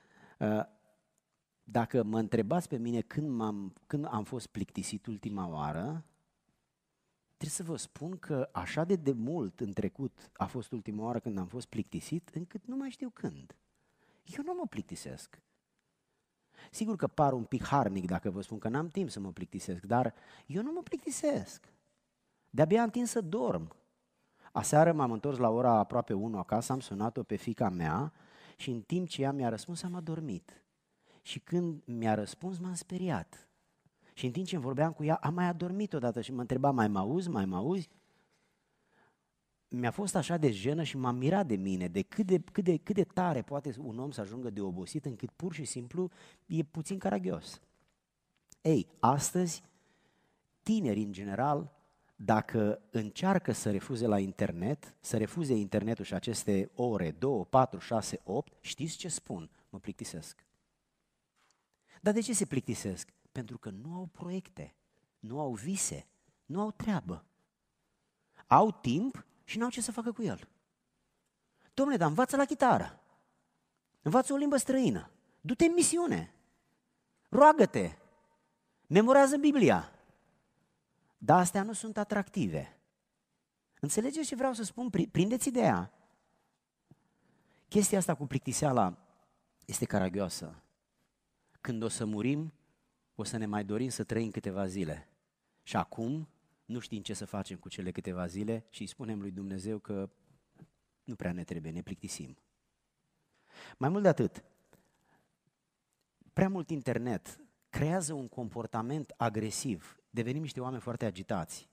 Speaker 2: Dacă mă întrebați pe mine când, m-am, când am fost plictisit ultima oară, trebuie să vă spun că așa de de mult în trecut a fost ultima oară când am fost plictisit, încât nu mai știu când. Eu nu mă plictisesc. Sigur că par un pic harnic dacă vă spun că n-am timp să mă plictisesc, dar eu nu mă plictisesc. De-abia am timp să dorm. Aseară m-am întors la ora aproape unu acasă, am sunat-o pe fiica mea și în timp ce ea mi-a răspuns am adormit. Și când mi-a răspuns m-am speriat. Și în timp ce vorbeam cu ea am mai adormit odată și mă întreba, mai mă auzi, mai mă auzi? mi-a fost așa de jenă și m-am mirat de mine, de cât de, cât de cât de tare poate un om să ajungă de obosit, încât pur și simplu e puțin caragios. Ei, astăzi, tinerii în general, dacă încearcă să refuze la internet, să refuze internetul și aceste ore, două, patru, șase, opt, știți ce spun? Mă plictisesc. Dar de ce se plictisesc? Pentru că nu au proiecte, nu au vise, nu au treabă. Au timp și n-au ce să facă cu el. Dom'le, dar învață la chitară, învață o limbă străină, du-te în misiune, roagă-te, memorează Biblia. Dar astea nu sunt atractive. Înțelegeți ce vreau să spun? Prindeți ideea. Chestia asta cu plictiseala este caragioasă. Când o să murim, o să ne mai dorim să trăim câteva zile. Și acum nu știm ce să facem cu cele câteva zile și îi spunem lui Dumnezeu că nu prea ne trebuie, ne plictisim. Mai mult de atât, prea mult internet creează un comportament agresiv. Devenim niște oameni foarte agitați.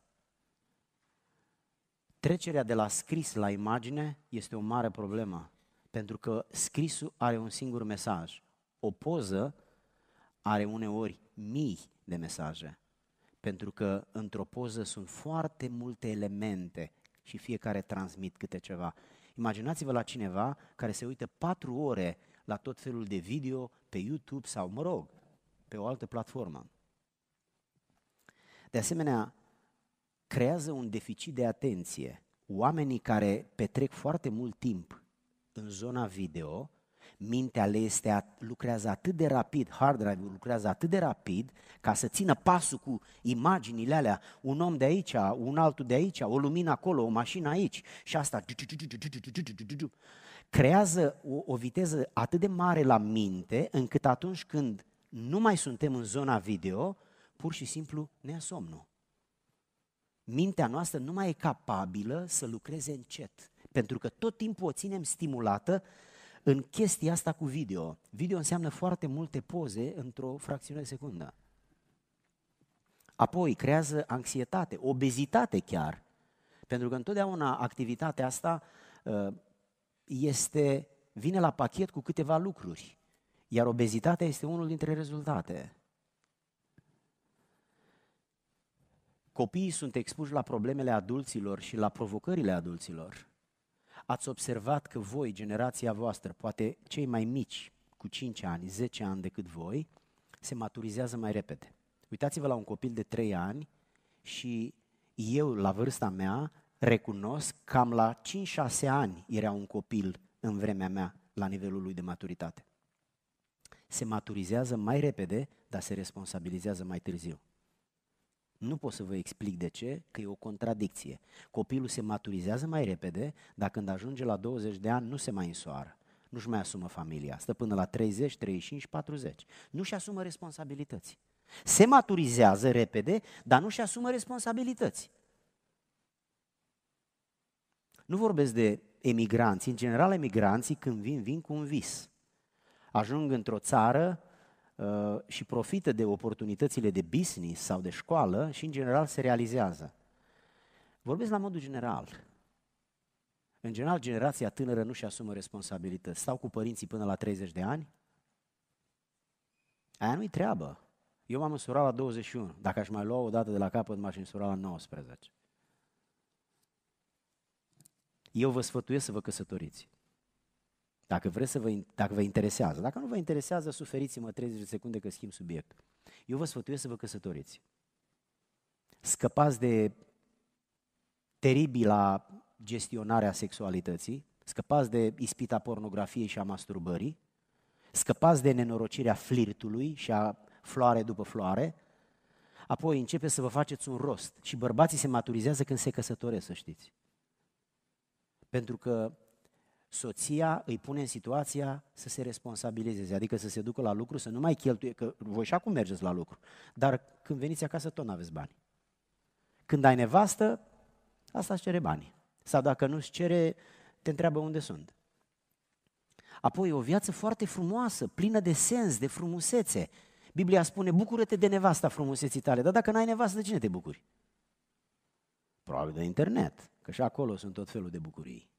Speaker 2: Trecerea de la scris la imagine este o mare problemă, pentru că scrisul are un singur mesaj. O poză are uneori mii de mesaje, pentru că într-o poză sunt foarte multe elemente și fiecare transmit câte ceva. Imaginați-vă la cineva care se uită patru ore la tot felul de video pe YouTube sau, mă rog, pe o altă platformă. De asemenea, creează un deficit de atenție. Oamenii care petrec foarte mult timp în zona video, mintea le este, lucrează atât de rapid, hard drive-ul lucrează atât de rapid, ca să țină pasul cu imaginile alea, un om de aici, un altul de aici, o lumină acolo, o mașină aici și asta. Creează o, o viteză atât de mare la minte, încât atunci când nu mai suntem în zona video, pur și simplu ne ia somnul. Mintea noastră nu mai e capabilă să lucreze încet, pentru că tot timpul o ținem stimulată în chestia asta cu video. Video înseamnă foarte multe poze într-o fracțiune de secundă. Apoi creează anxietate, obezitate chiar, pentru că întotdeauna activitatea asta este, vine la pachet cu câteva lucruri, iar obezitatea este unul dintre rezultate. Copiii sunt expuși la problemele adulților și la provocările adulților. Ați observat că voi, generația voastră, poate cei mai mici, cu cinci ani, zece ani decât voi, se maturizează mai repede. Uitați-vă la un copil de trei ani și eu, la vârsta mea, recunosc că cam la cinci șase ani era un copil în vremea mea la nivelul lui de maturitate. Se maturizează mai repede, dar se responsabilizează mai târziu. Nu pot să vă explic de ce, că e o contradicție. Copilul se maturizează mai repede, dar când ajunge la douăzeci de ani nu se mai însoară, nu-și mai asumă familia, stă până la treizeci, treizeci și cinci, patruzeci. Nu-și asumă responsabilități. Se maturizează repede, dar nu-și asumă responsabilități. Nu vorbesc de emigranți. În general, emigranții când vin, vin cu un vis. Ajung într-o țară uh, și profită de oportunitățile de business sau de școală și în general se realizează. Vorbesc la modul general. În general, generația tânără nu-și asumă responsabilități. Stau cu părinții până la treizeci de ani. Aia nu-i treabă. Eu m-am însurat la douăzeci și unu. Dacă aș mai lua o dată de la capăt, m-aș însura la nouăsprezece. Eu vă sfătuiesc să vă căsătoriți. Dacă vreți să vă, dacă vă interesează. Dacă nu vă interesează, suferiți-mă treizeci de secunde că schimb subiectul. Eu vă sfătuiesc să vă căsătoriți. Scăpați de teribila gestionarea sexualității, scăpați de ispita pornografiei și a masturbării, scăpați de nenorocirea flirtului și a floare după floare, apoi începeți să vă faceți un rost. Și bărbații se maturizează când se căsătoresc, să știți. Pentru că soția îi pune în situația să se responsabilizeze, adică să se ducă la lucru, să nu mai cheltuie, că voi și acum mergeți la lucru, dar când veniți acasă tot n-aveți bani. Când ai nevastă, asta îți cere bani. Sau dacă nu îți cere, te întreabă unde sunt. Apoi o viață foarte frumoasă, plină de sens, de frumusețe. Biblia spune, bucură-te de nevasta frumuseții tale, dar dacă n-ai nevastă, de cine te bucuri? Probabil de internet, că și acolo sunt tot felul de bucurii.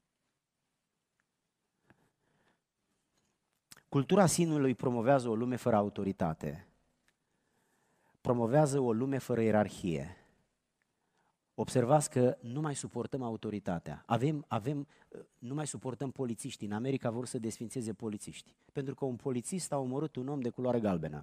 Speaker 2: Cultura sinului promovează o lume fără autoritate. Promovează o lume fără ierarhie. Observați că nu mai suportăm autoritatea. Avem, avem, nu mai suportăm polițiștii. În America vor să desfințeze polițiști. Pentru că un polițist a omorât un om de culoare galbenă.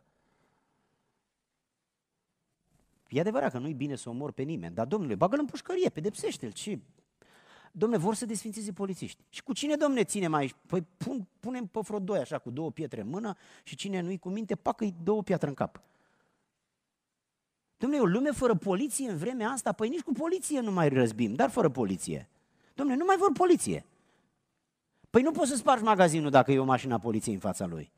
Speaker 2: E adevărat că nu-i bine să omori pe nimeni, dar, domnule, bagă-l în pușcărie, pedepsește-l. Ce? Domnule, vor să desfințeze polițiști. Și cu cine, domnule, ținem aici? Păi pun, punem pe vreo doi așa, cu două pietre în mână și cine nu-i cu minte, pacă-i două pietre în cap. Dom'le, o lume fără poliție în vremea asta? Păi nici cu poliție nu mai răzbim, dar fără poliție. Dom'le, nu mai vor poliție. Păi nu poți să spargi magazinul dacă e o mașină a poliției în fața lui.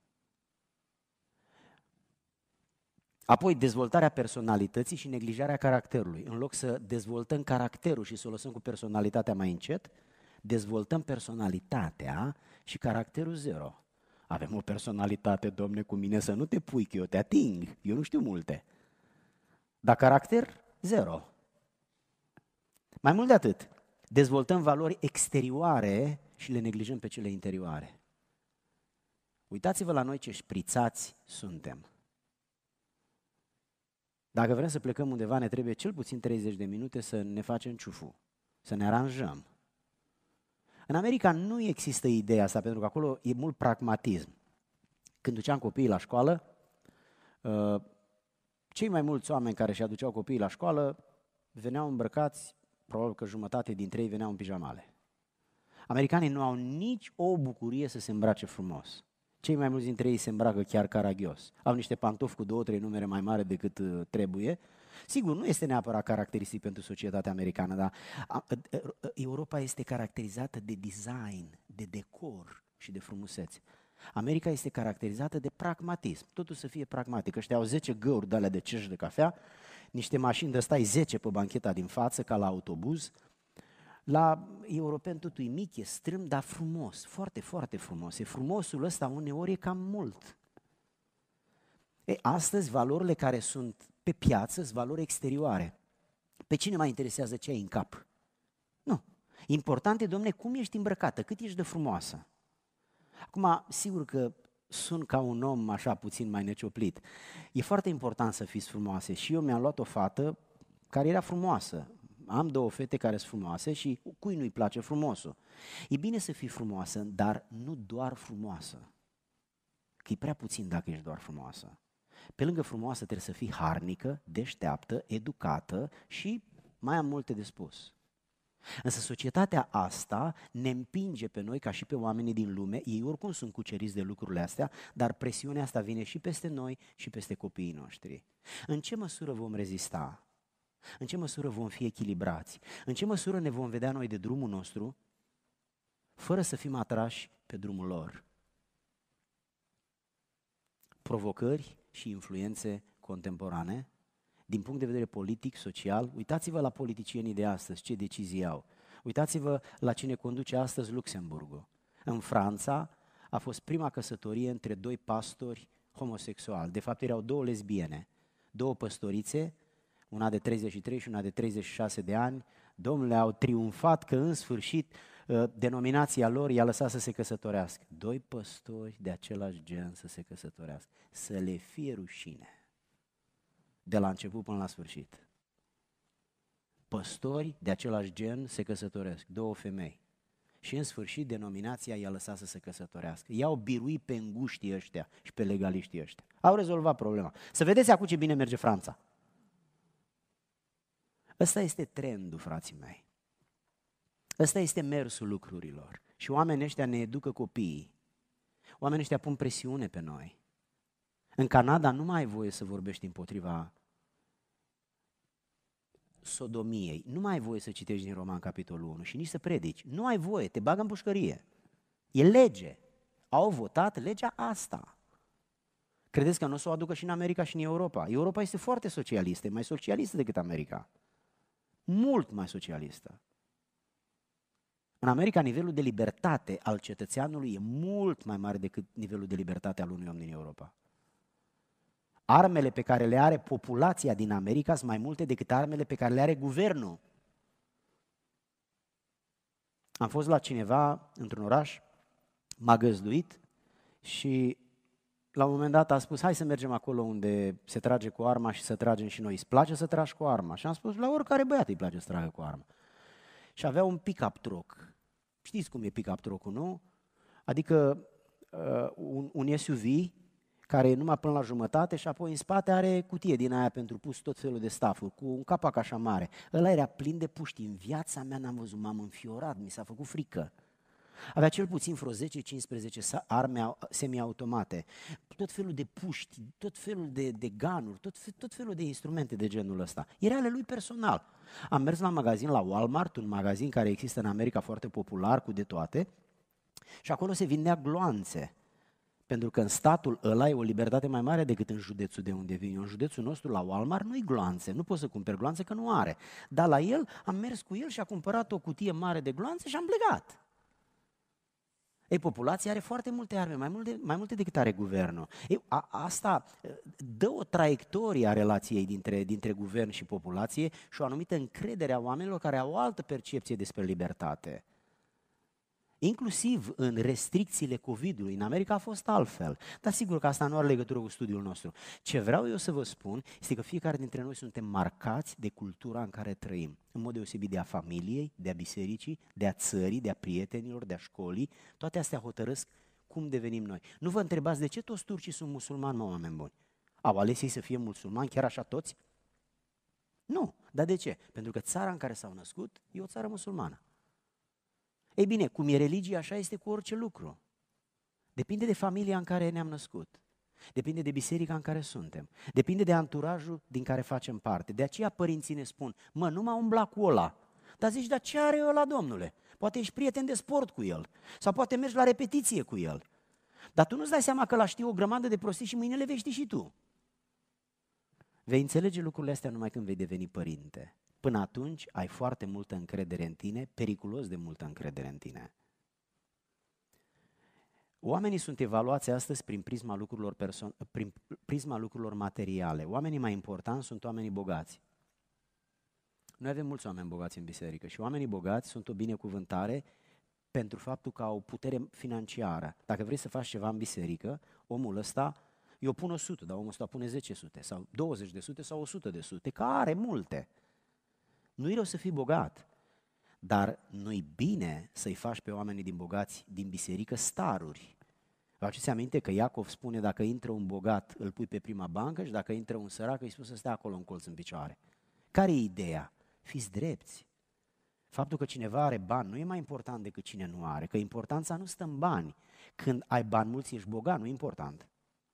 Speaker 2: Apoi, dezvoltarea personalității și neglijarea caracterului. În loc să dezvoltăm caracterul și să o lăsăm cu personalitatea mai încet, dezvoltăm personalitatea și caracterul zero. Avem o personalitate, domne, cu mine să nu te pui, că eu te ating, eu nu știu multe. Dar caracter, zero. Mai mult de atât, dezvoltăm valori exterioare și le neglijăm pe cele interioare. Uitați-vă la noi ce șprițați suntem. Dacă vrem să plecăm undeva, ne trebuie cel puțin treizeci de minute să ne facem ciufu, să ne aranjăm. În America nu există ideea asta, pentru că acolo e mult pragmatism. Când duceam copiii la școală, cei mai mulți oameni care își aduceau copiii la școală veneau îmbrăcați, probabil că jumătate dintre ei veneau în pijamale. Americanii nu au nici o bucurie să se îmbrace frumos. Cei mai mulți dintre ei se îmbracă chiar caragios. Au niște pantofi cu două, trei numere mai mari decât trebuie. Sigur, nu este neapărat caracteristic pentru societatea americană, dar Europa este caracterizată de design, de decor și de frumusețe. America este caracterizată de pragmatism, totul să fie pragmatic. Ăștia au zece găuri de alea de cești de cafea, niște mașini de stai zece pe bancheta din față, ca la autobuz. La europeni totul e mic, e strâm, dar frumos, foarte, foarte frumos. E frumosul ăsta uneori e cam mult. E, astăzi, valorile care sunt pe piață sunt valori exterioare. Pe cine mai interesează ce ai în cap? Nu. Important e, domne, cum ești îmbrăcată, cât ești de frumoasă. Acum, sigur că sunt ca un om așa puțin mai necioplit. E foarte important să fiți frumoase și eu mi-am luat o fată care era frumoasă. Am două fete care sunt frumoase și cui nu-i place frumosul? E bine să fii frumoasă, dar nu doar frumoasă. Că e prea puțin dacă ești doar frumoasă. Pe lângă frumoasă trebuie să fii harnică, deșteaptă, educată și mai am multe de spus. Însă societatea asta ne împinge pe noi ca și pe oamenii din lume, ei oricum sunt cuceriți de lucrurile astea, dar presiunea asta vine și peste noi și peste copiii noștri. În ce măsură vom rezista? În ce măsură vom fi echilibrați? În ce măsură ne vom vedea noi de drumul nostru, fără să fim atrași pe drumul lor? Provocări și influențe contemporane, din punct de vedere politic, social, uitați-vă la politicienii de astăzi, ce decizii au. Uitați-vă la cine conduce astăzi Luxemburgul. În Franța a fost prima căsătorie între doi pastori homosexuali. De fapt, erau două lesbiene, două păstorițe, una de treizeci și trei și una de treizeci și șase de ani. Domnule, au triumfat că în sfârșit denominația lor i-a lăsat să se căsătorească. Doi păstori de același gen să se căsătorească. Să le fie rușine. De la început până la sfârșit. Păstori de același gen se căsătoresc, două femei. Și în sfârșit denominația i-a lăsat să se căsătorească. I-au biruit pe înguștii ăștia și pe legaliștii ăștia. Au rezolvat problema. Să vedeți acum ce bine merge Franța. Ăsta este trendul, frații mei. Ăsta este mersul lucrurilor. Și oamenii ăștia ne educă copiii. Oamenii ăștia pun presiune pe noi. În Canada nu mai ai voie să vorbești împotriva sodomiei. Nu mai ai voie să citești din Roman, capitolul unu, și nici să predici. Nu ai voie, te bagă în pușcărie. E lege. Au votat legea asta. Credeți că nu o să o aducă și în America și în Europa? Europa este foarte socialistă, e mai socialistă decât America. Mult mai socialistă. În America, nivelul de libertate al cetățeanului e mult mai mare decât nivelul de libertate al unui om din Europa. Armele pe care le are populația din America sunt mai multe decât armele pe care le are guvernul. Am fost la cineva într-un oraș, m-a găzduit și la un moment dat a spus, hai să mergem acolo unde se trage cu arma și să tragem și noi. Îți place să tragi cu arma? Și am spus, la oricare băiat îi place să tragă cu arma. Și avea un pick-up truck. Știți cum e pick-up truck-ul, nu? Adică uh, un, un S U V care e numai până la jumătate și apoi în spate are cutie din aia pentru pus tot felul de stafuri, cu un capac așa mare. Ăla era plin de puști. În viața mea n-am văzut, m-am înfiorat, mi s-a făcut frică. Avea cel puțin vreo zece cincisprezece arme semiautomate, tot felul de puști, tot felul de, de ganuri, tot, tot felul de instrumente de genul ăsta. Era ale lui personal. Am mers la magazin, la Walmart, un magazin care există în America foarte popular, cu de toate, și acolo se vindea gloanțe. Pentru că în statul ăla e o libertate mai mare decât în județul de unde vin. În județul nostru, la Walmart, nu-i gloanțe, nu poți să cumperi gloanțe că nu are. Dar la el, am mers cu el și a cumpărat o cutie mare de gloanțe și am plecat. Ei, populația are foarte multe arme, mai multe, mai multe decât are guvernul. Ei, a, asta dă o traiectorie a relației dintre, dintre guvern și populație și o anumită încredere a oamenilor care au o altă percepție despre libertate. Inclusiv în restricțiile COVID-ului, în America a fost altfel. Dar sigur că asta nu are legătură cu studiul nostru. Ce vreau eu să vă spun este că fiecare dintre noi suntem marcați de cultura în care trăim. În mod deosebit de a familiei, de a bisericii, de a țării, de a prietenilor, de a școlii. Toate astea hotărăsc cum devenim noi. Nu vă întrebați de ce toți turcii sunt musulmani, mă, oameni buni. Au ales ei să fie musulmani, chiar așa toți? Nu. Dar de ce? Pentru că țara în care s-au născut e o țară musulmană. Ei bine, cum e religia, așa este cu orice lucru. Depinde de familia în care ne-am născut. Depinde de biserica în care suntem. Depinde de anturajul din care facem parte. De aceea părinții ne spun, mă, nu m-a umblat cu ăla. Dar zici, dar ce are ăla, domnule? Poate ești prieten de sport cu el. Sau poate mergi la repetiție cu el. Dar tu nu-ți dai seama că ăla știe o grămadă de prostii și mâine le vei ști și tu. Vei înțelege lucrurile astea numai când vei deveni părinte. Până atunci ai foarte multă încredere în tine, periculos de multă încredere în tine. Oamenii sunt evaluați astăzi prin prisma lucrurilor, perso- prin prisma lucrurilor materiale. Oamenii mai importanți sunt oamenii bogați. Noi avem mulți oameni bogați în biserică și oamenii bogați sunt o binecuvântare pentru faptul că au putere financiară. Dacă vrei să faci ceva în biserică, omul ăsta, eu pun o sută, dar omul ăsta pune zece sute sau douăzeci de sute sau o sută de sute, că are multe. Nu-i rău să fii bogat, dar nu-i bine să-i faci pe oamenii din bogați din biserică staruri. Vă aduceți aminte că Iacov spune, dacă intră un bogat, îl pui pe prima bancă și dacă intră un sărac, îi spune să stea acolo în colț în picioare. Care e ideea? Fiți drepți. Faptul că cineva are bani nu e mai important decât cine nu are, că importanța nu stă în bani. Când ai bani mulți, ești bogat, nu e important.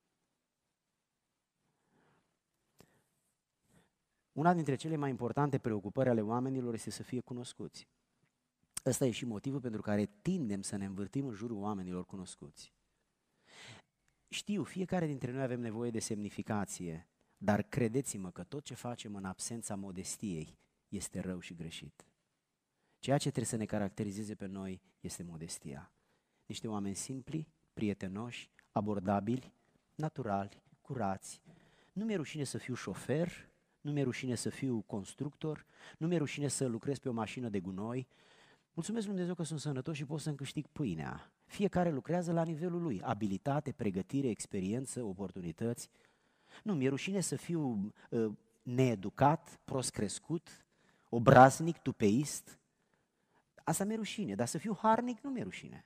Speaker 2: Una dintre cele mai importante preocupări ale oamenilor este să fie cunoscuți. Ăsta e și motivul pentru care tindem să ne învârtim în jurul oamenilor cunoscuți. Știu, fiecare dintre noi avem nevoie de semnificație, dar credeți-mă că tot ce facem în absența modestiei este rău și greșit. Ceea ce trebuie să ne caracterizeze pe noi este modestia. Niște oameni simpli, prietenoși, abordabili, naturali, curați. Nu mi-e rușine să fiu șofer, nu mi-e rușine să fiu constructor, nu mi-e rușine să lucrez pe o mașină de gunoi. Mulțumesc lui Dumnezeu că sunt sănătos și pot să-mi câștig pâinea. Fiecare lucrează la nivelul lui, abilitate, pregătire, experiență, oportunități. Nu, mi-e rușine să fiu uh, needucat, prost crescut, obraznic, tupeist. Asta mi-e rușine, dar să fiu harnic nu mi-e rușine.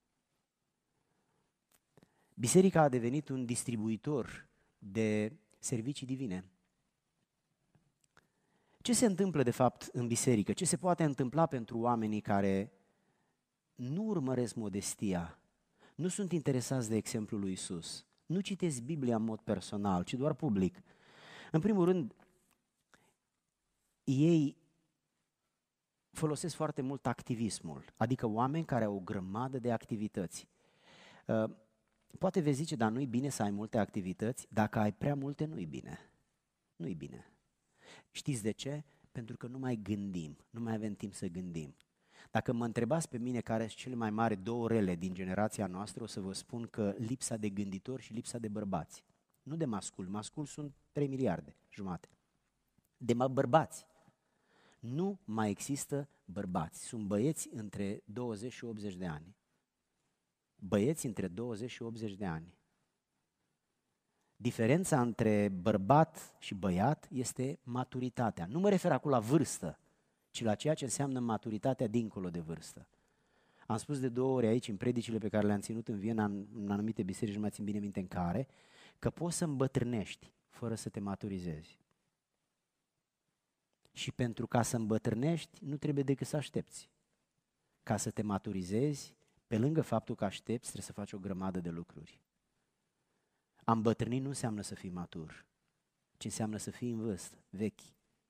Speaker 2: Biserica a devenit un distribuitor de servicii divine. Ce se întâmplă de fapt în biserică? Ce se poate întâmpla pentru oamenii care nu urmăresc modestia, nu sunt interesați de exemplul lui Iisus, nu citesc Biblia în mod personal, ci doar public? În primul rând, ei folosesc foarte mult activismul, adică oameni care au o grămadă de activități. Poate vei zice, dar nu-i bine să ai multe activități, dacă ai prea multe nu-i bine. Nu-i bine. Știți de ce? Pentru că nu mai gândim, nu mai avem timp să gândim. Dacă mă întrebați pe mine care sunt cele mai mari două rele din generația noastră, o să vă spun că lipsa de gânditori și lipsa de bărbați. Nu de mascul, mascul sunt trei miliarde, jumate. De bărbați. Nu mai există bărbați, sunt băieți între douăzeci și optzeci de ani. Băieți între douăzeci și optzeci de ani. Diferența între bărbat și băiat este maturitatea. Nu mă refer acum la vârstă, ci la ceea ce înseamnă maturitatea dincolo de vârstă. Am spus de două ori aici, în predicile pe care le-am ținut în Viena, în, în anumite biserici, nu mai țin bine minte în care, că poți să îmbătrânești fără să te maturizezi. Și pentru ca să îmbătrânești, nu trebuie decât să aștepți. Ca să te maturizezi, pe lângă faptul că aștepți, trebuie să faci o grămadă de lucruri. A îmbătrâni nu înseamnă să fii matur, ci înseamnă să fii în vârstă, vechi.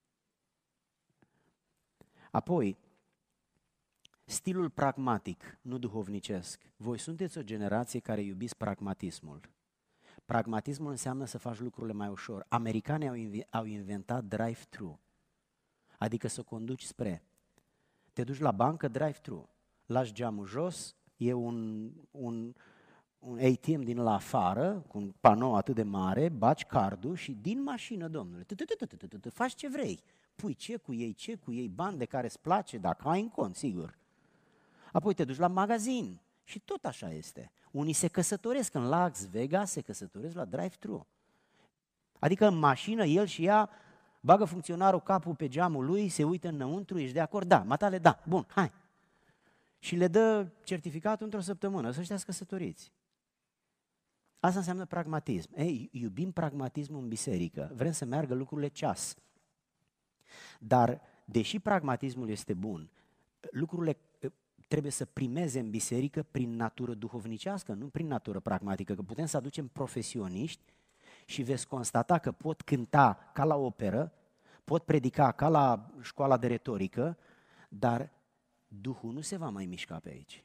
Speaker 2: Apoi, stilul pragmatic, nu duhovnicesc. Voi sunteți o generație care iubiți pragmatismul. Pragmatismul înseamnă să faci lucrurile mai ușor. Americanii au, inv- au inventat drive-thru, adică să conduci spre. Te duci la bancă, drive-thru, lași geamul jos, e un, un, un A T M din la afară, cu un panou atât de mare, baci cardul și din mașină, domnule, faci ce vrei. Pui ce cu ei, ce cu ei, bani de care îți place, dacă ai în cont, sigur. Apoi te duci la magazin și tot așa este. Unii se căsătoresc în Las Vegas, se căsătoresc la drive-thru. Adică în mașină el și ea bagă funcționarul capul pe geamul lui, se uită înăuntru, ești de acord? Da, matale, da, bun, hai. Și le dă certificatul într-o săptămână, să știați căsătoriți. Asta înseamnă pragmatism. Ei, iubim pragmatismul în biserică, vrem să meargă lucrurile ceas. Dar, deși pragmatismul este bun, lucrurile trebuie să primeze în biserică prin natură duhovnicească, nu prin natură pragmatică, că putem să aducem profesioniști și veți constata că pot cânta ca la operă, pot predica ca la școala de retorică, dar Duhul nu se va mai mișca pe aici.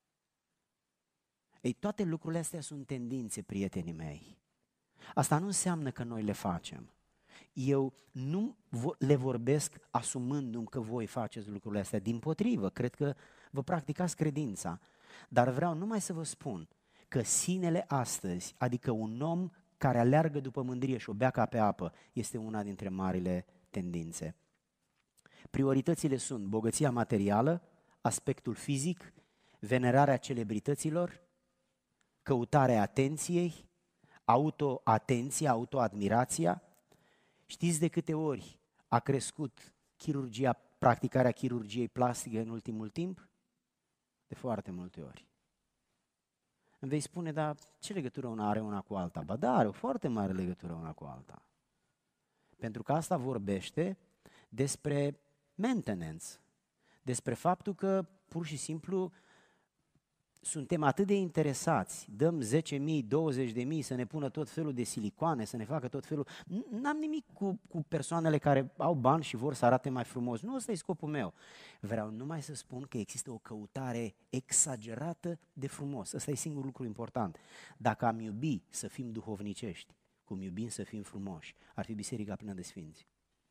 Speaker 2: Ei, toate lucrurile astea sunt tendințe, prietenii mei. Asta nu înseamnă că noi le facem. Eu nu le vorbesc asumându-mi că voi faceți lucrurile astea, dimpotrivă, cred că vă practicați credința, dar vreau numai să vă spun că sinele astăzi, adică un om care aleargă după mândrie și o bea ca pe apă, este una dintre marile tendințe. Prioritățile sunt bogăția materială, aspectul fizic, venerarea celebrităților, căutarea atenției, autoatenția, autoadmirația. Știți de câte ori a crescut chirurgia, practicarea chirurgiei plastice în ultimul timp? De foarte multe ori. Îmi vei spune, dar ce legătură una are una cu alta? Ba da, are o foarte mare legătură una cu alta. Pentru că asta vorbește despre maintenance, despre faptul că pur și simplu suntem atât de interesați, dăm zece mii, douăzeci de mii să ne pună tot felul de silicoane, să ne facă tot felul... N-am nimic cu, cu persoanele care au bani și vor să arate mai frumos, nu ăsta e scopul meu. Vreau numai să spun că există o căutare exagerată de frumos, ăsta e singurul lucru important. Dacă am iubi să fim duhovnicești, cum iubim să fim frumoși, ar fi biserica plină de sfinți.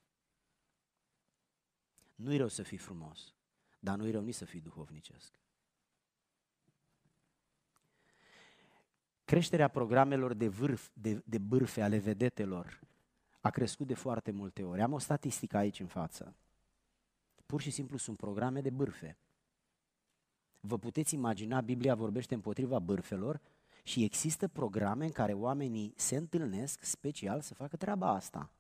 Speaker 2: Nu-i rău să fii frumos, dar nu-i rău nici să fii duhovnicesc. Creșterea programelor de, vârf, de, de bârfe ale vedetelor a crescut de foarte multe ori. Am o statistică aici în față. Pur și simplu sunt programe de bârfe. Vă puteți imagina, Biblia vorbește împotriva bârfelor și există programe în care oamenii se întâlnesc special să facă treaba asta.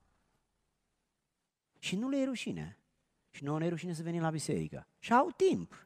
Speaker 2: Și nu le e rușine. Și nu ne e rușine să venim la biserică. Și au timp.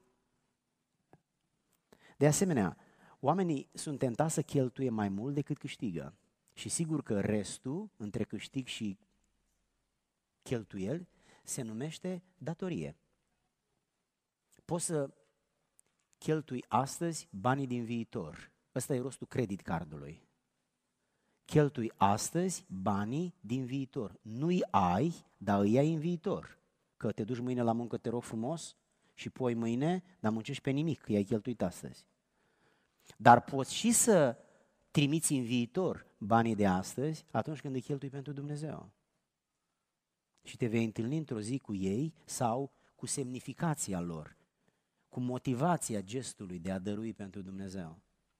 Speaker 2: De asemenea, oamenii sunt tentați să cheltuie mai mult decât câștigă. Și sigur că restul, între câștig și cheltuieli, se numește datorie. Poți să cheltui astăzi banii din viitor. Ăsta e rostul credit cardului. Cheltui astăzi banii din viitor. Nu-i ai, dar îi ai în viitor. Că te duci mâine la muncă, te rog frumos, și poi mâine, dar muncești pe nimic, că i-ai cheltuit astăzi. Dar poți și să trimiți în viitor banii de astăzi atunci când îi cheltui pentru Dumnezeu. Și te vei întâlni într-o zi cu ei sau cu semnificația lor, cu motivația gestului de a dărui pentru Dumnezeu.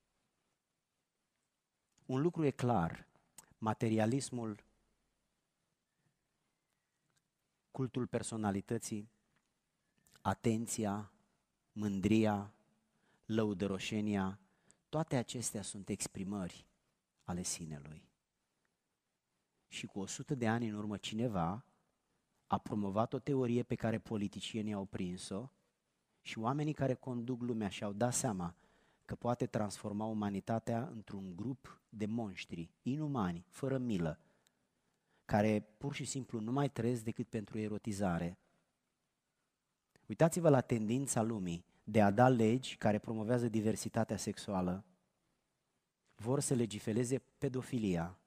Speaker 2: Un lucru e clar, materialismul, cultul personalității atenția, mândria, lăudăroșenia, toate acestea sunt exprimări ale sinelui. Și cu o sută de ani în urmă cineva a promovat o teorie pe care politicienii au prins-o și oamenii care conduc lumea și-au dat seama că poate transforma umanitatea într-un grup de monștri inumani, fără milă, care pur și simplu nu mai trăiesc decât pentru erotizare. Uitați-vă la tendința lumii de a da legi care promovează diversitatea sexuală. Vor să legifereze pedofilia.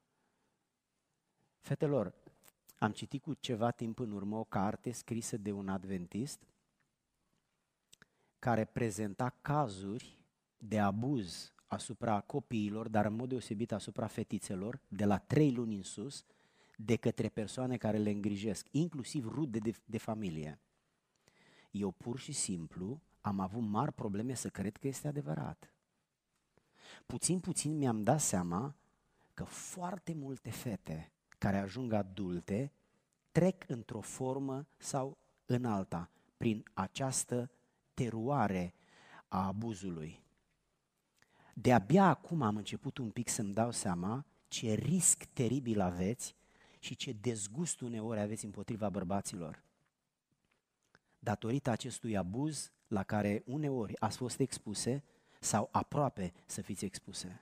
Speaker 2: Fetelor, am citit cu ceva timp în urmă o carte scrisă de un adventist care prezenta cazuri de abuz asupra copiilor, dar în mod deosebit asupra fetițelor, de la trei luni în sus, de către persoane care le îngrijesc, inclusiv rude de, de familie. Eu pur și simplu am avut mari probleme să cred că este adevărat. Puțin, puțin mi-am dat seama că foarte multe fete care ajung adulte trec într-o formă sau în alta prin această teroare a abuzului. De-abia acum am început un pic să-mi dau seama ce risc teribil aveți și ce dezgust uneori aveți împotriva bărbaților. Datorită acestui abuz la care uneori ați fost expuse sau aproape să fiți expuse.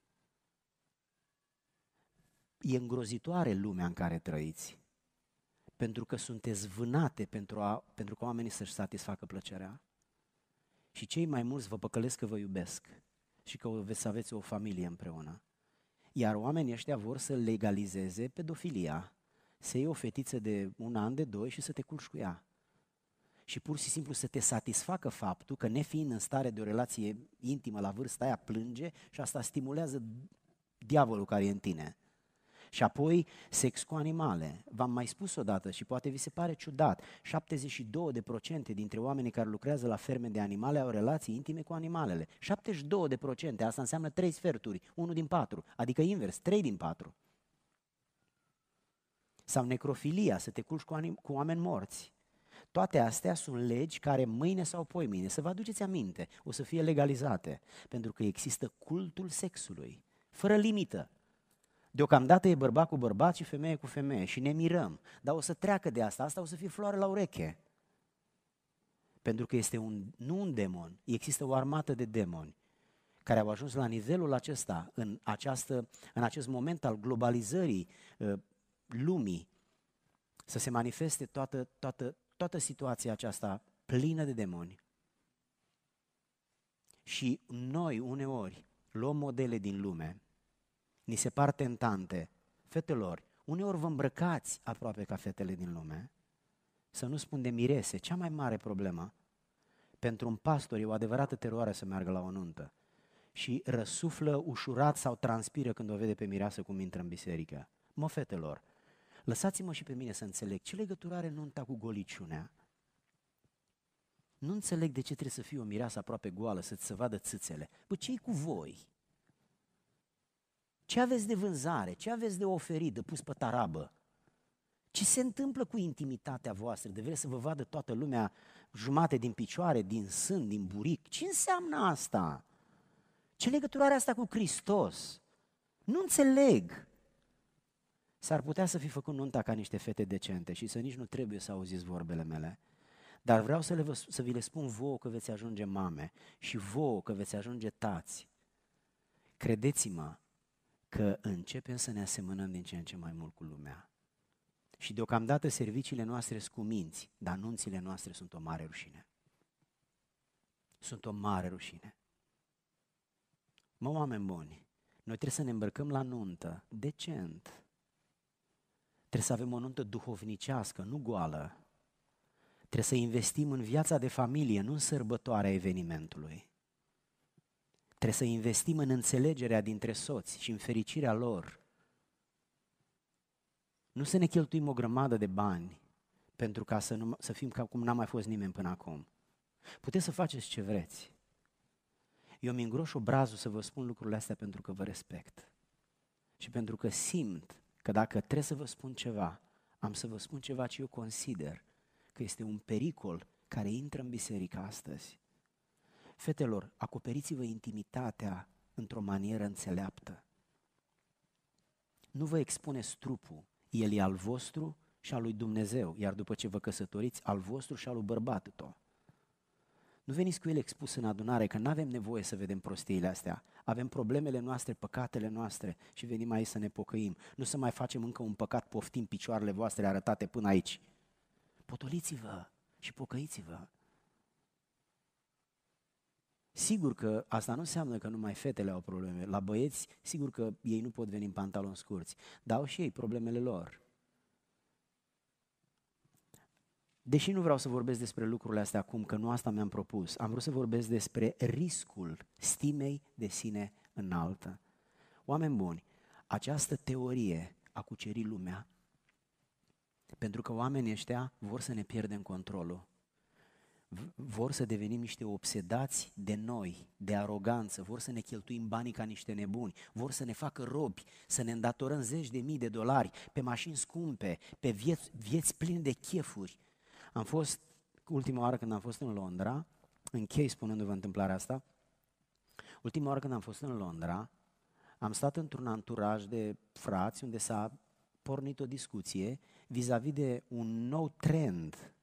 Speaker 2: E îngrozitoare lumea în care trăiți, pentru că sunteți vânate pentru, a, pentru ca oamenii să-și satisfacă plăcerea. Și cei mai mulți vă păcălesc că vă iubesc și că veți să aveți o familie împreună. Iar oamenii ăștia vor să legalizeze pedofilia, să iei o fetiță de un an, de doi și să te culci cu ea. Și pur și simplu să te satisfacă faptul că, nefiind în stare de o relație intimă la vârsta aia, plânge și asta stimulează diavolul care e în tine. Și apoi sex cu animale. V-am mai spus odată și poate vi se pare ciudat, șaptezeci și doi la sută dintre oamenii care lucrează la ferme de animale au relații intime cu animalele. șaptezeci și doi la sută, asta înseamnă trei sferturi, unu din patru, adică invers, trei din patru. Sau necrofilia, să te culci cu, anim- cu oameni morți. Toate astea sunt legi care mâine sau poimâine, să vă aduceți aminte, o să fie legalizate, pentru că există cultul sexului, fără limită. Deocamdată e bărbat cu bărbat și femeie cu femeie și ne mirăm, dar o să treacă de asta, asta o să fie floare la ureche. Pentru că este un, nu un demon, există o armată de demoni care au ajuns la nivelul acesta, în, această, în acest moment al globalizării uh, lumii, să se manifeste toată, toată, toată situația aceasta plină de demoni. Și noi uneori luăm modele din lume, ni se par tentante. Fetelor, uneori vă îmbrăcați aproape ca fetele din lume, să nu spun de mirese, cea mai mare problemă. Pentru un pastor e o adevărată teroare să meargă la o nuntă și răsuflă ușurat sau transpiră când o vede pe mireasă cum intră în biserică. Mă, fetelor, lăsați-mă și pe mine să înțeleg ce legătură are nunta cu goliciunea. Nu înțeleg de ce trebuie să fie o mireasă aproape goală, să-ți se vadă țâțele. Bă, ce-i cu voi? Ce aveți de vânzare? Ce aveți de oferit, de pus pe tarabă? Ce se întâmplă cu intimitatea voastră? De vreți să vă vadă toată lumea jumate din picioare, din sân, din buric? Ce înseamnă asta? Ce legătură are asta cu Hristos? Nu înțeleg. S-ar putea să fi făcut nunta ca niște fete decente și să nici nu trebuie să auziți vorbele mele. Dar vreau să, le, să vi le spun vouă că veți ajunge mame și vouă că veți ajunge tați. Credeți-mă că începem să ne asemănăm din ce în ce mai mult cu lumea. Și deocamdată serviciile noastre sunt cu minți, dar nunțile noastre sunt o mare rușine. Sunt o mare rușine. Mă, oameni buni, noi trebuie să ne îmbrăcăm la nuntă decent. Trebuie să avem o nuntă duhovnicească, nu goală. Trebuie să investim în viața de familie, nu în sărbătoarea evenimentului. Trebuie să investim în înțelegerea dintre soți și în fericirea lor. Nu să ne cheltuim o grămadă de bani pentru ca să, nu, să fim ca cum n-a mai fost nimeni până acum. Puteți să faceți ce vreți. Eu mi îngroș obrazul să vă spun lucrurile astea pentru că vă respect. Și pentru că simt că dacă trebuie să vă spun ceva, am să vă spun ceva ce eu consider că este un pericol care intră în biserică astăzi. Fetelor, acoperiți-vă intimitatea într-o manieră înțeleaptă. Nu vă expuneți trupul, el e al vostru și al lui Dumnezeu, iar după ce vă căsătoriți, al vostru și al lui bărbatul tău. Nu veniți cu el expus în adunare, că nu avem nevoie să vedem prostiile astea. Avem problemele noastre, păcatele noastre și venim aici să ne pocăim. Nu să mai facem încă un păcat, poftim picioarele voastre arătate până aici. Potoliți-vă și pocăiți-vă. Sigur că asta nu înseamnă că numai fetele au probleme. La băieți, sigur că ei nu pot veni în pantaloni scurți, dar au și ei problemele lor. Deși nu vreau să vorbesc despre lucrurile astea acum, că nu asta mi-am propus, am vrut să vorbesc despre riscul stimei de sine înaltă. Oameni buni, această teorie a cucerit lumea, pentru că oamenii ăștia vor să ne pierdem controlul. Vor să devenim niște obsedați de noi, de aroganță, vor să ne cheltuim banii ca niște nebuni, vor să ne facă robi, să ne îndatorăm zeci de mii de dolari pe mașini scumpe, pe vieți, vieți pline de chefuri. Am fost, ultima oară când am fost în Londra, închei spunându-vă întâmplarea asta, ultima oară când am fost în Londra, am stat într-un anturaj de frați unde s-a pornit o discuție vis-a-vis de un nou trend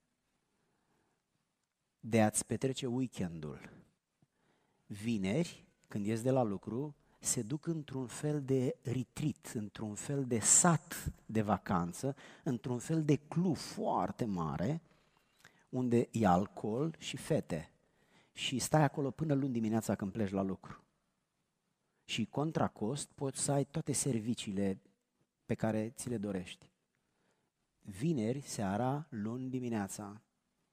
Speaker 2: de a-ți petrece weekendul. Vineri, când ies de la lucru, se duc într-un fel de retreat, într-un fel de sat de vacanță, într-un fel de club foarte mare, unde e alcool și fete. Și stai acolo până luni dimineața când pleci la lucru. Și contra cost poți să ai toate serviciile pe care ți le dorești. Vineri seara, luni dimineața.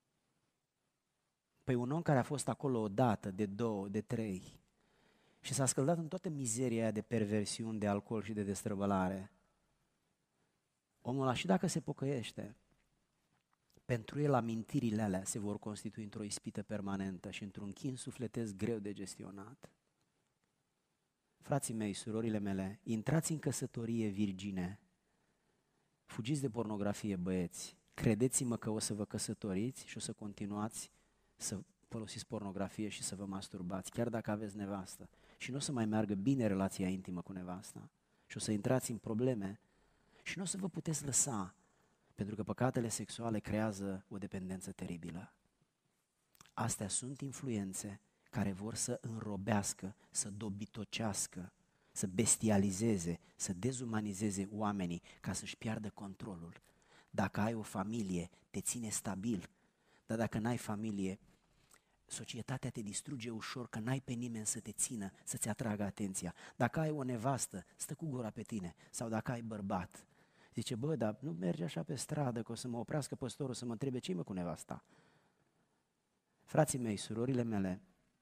Speaker 2: Păi un om care a fost acolo o dată, de două, de trei și s-a scăldat în toată mizeria aia de perversiuni, de alcool și de destrăbălare, omul ăla și dacă se pocăiește, pentru el amintirile alea se vor constitui într-o ispită permanentă și într-un chin sufletesc greu de gestionat. Frații mei, surorile mele, intrați în căsătorie virgine, fugiți de pornografie, băieți, credeți-mă că o să vă căsătoriți și o să continuați să folosiți pornografie și să vă masturbați, chiar dacă aveți nevastă. Și nu o să mai meargă bine relația intimă cu nevasta. Și o să intrați în probleme și nu o să vă puteți lăsa, pentru că păcatele sexuale creează o dependență teribilă. Astea sunt influențe care vor să înrobească, să dobitocească, să bestializeze, să dezumanizeze oamenii ca să-și piardă controlul. Dacă ai o familie, te ține stabil, dar dacă n-ai familie, societatea te distruge ușor, că n-ai pe nimeni să te țină, să-ți atragă atenția. Dacă ai o nevastă, stă cu gura pe tine. Sau dacă ai bărbat, zice, bă, dar nu mergi așa pe stradă, că o să mă oprească păstorul să mă întrebe ce-i mă cu nevasta. Frații mei, surorile mele,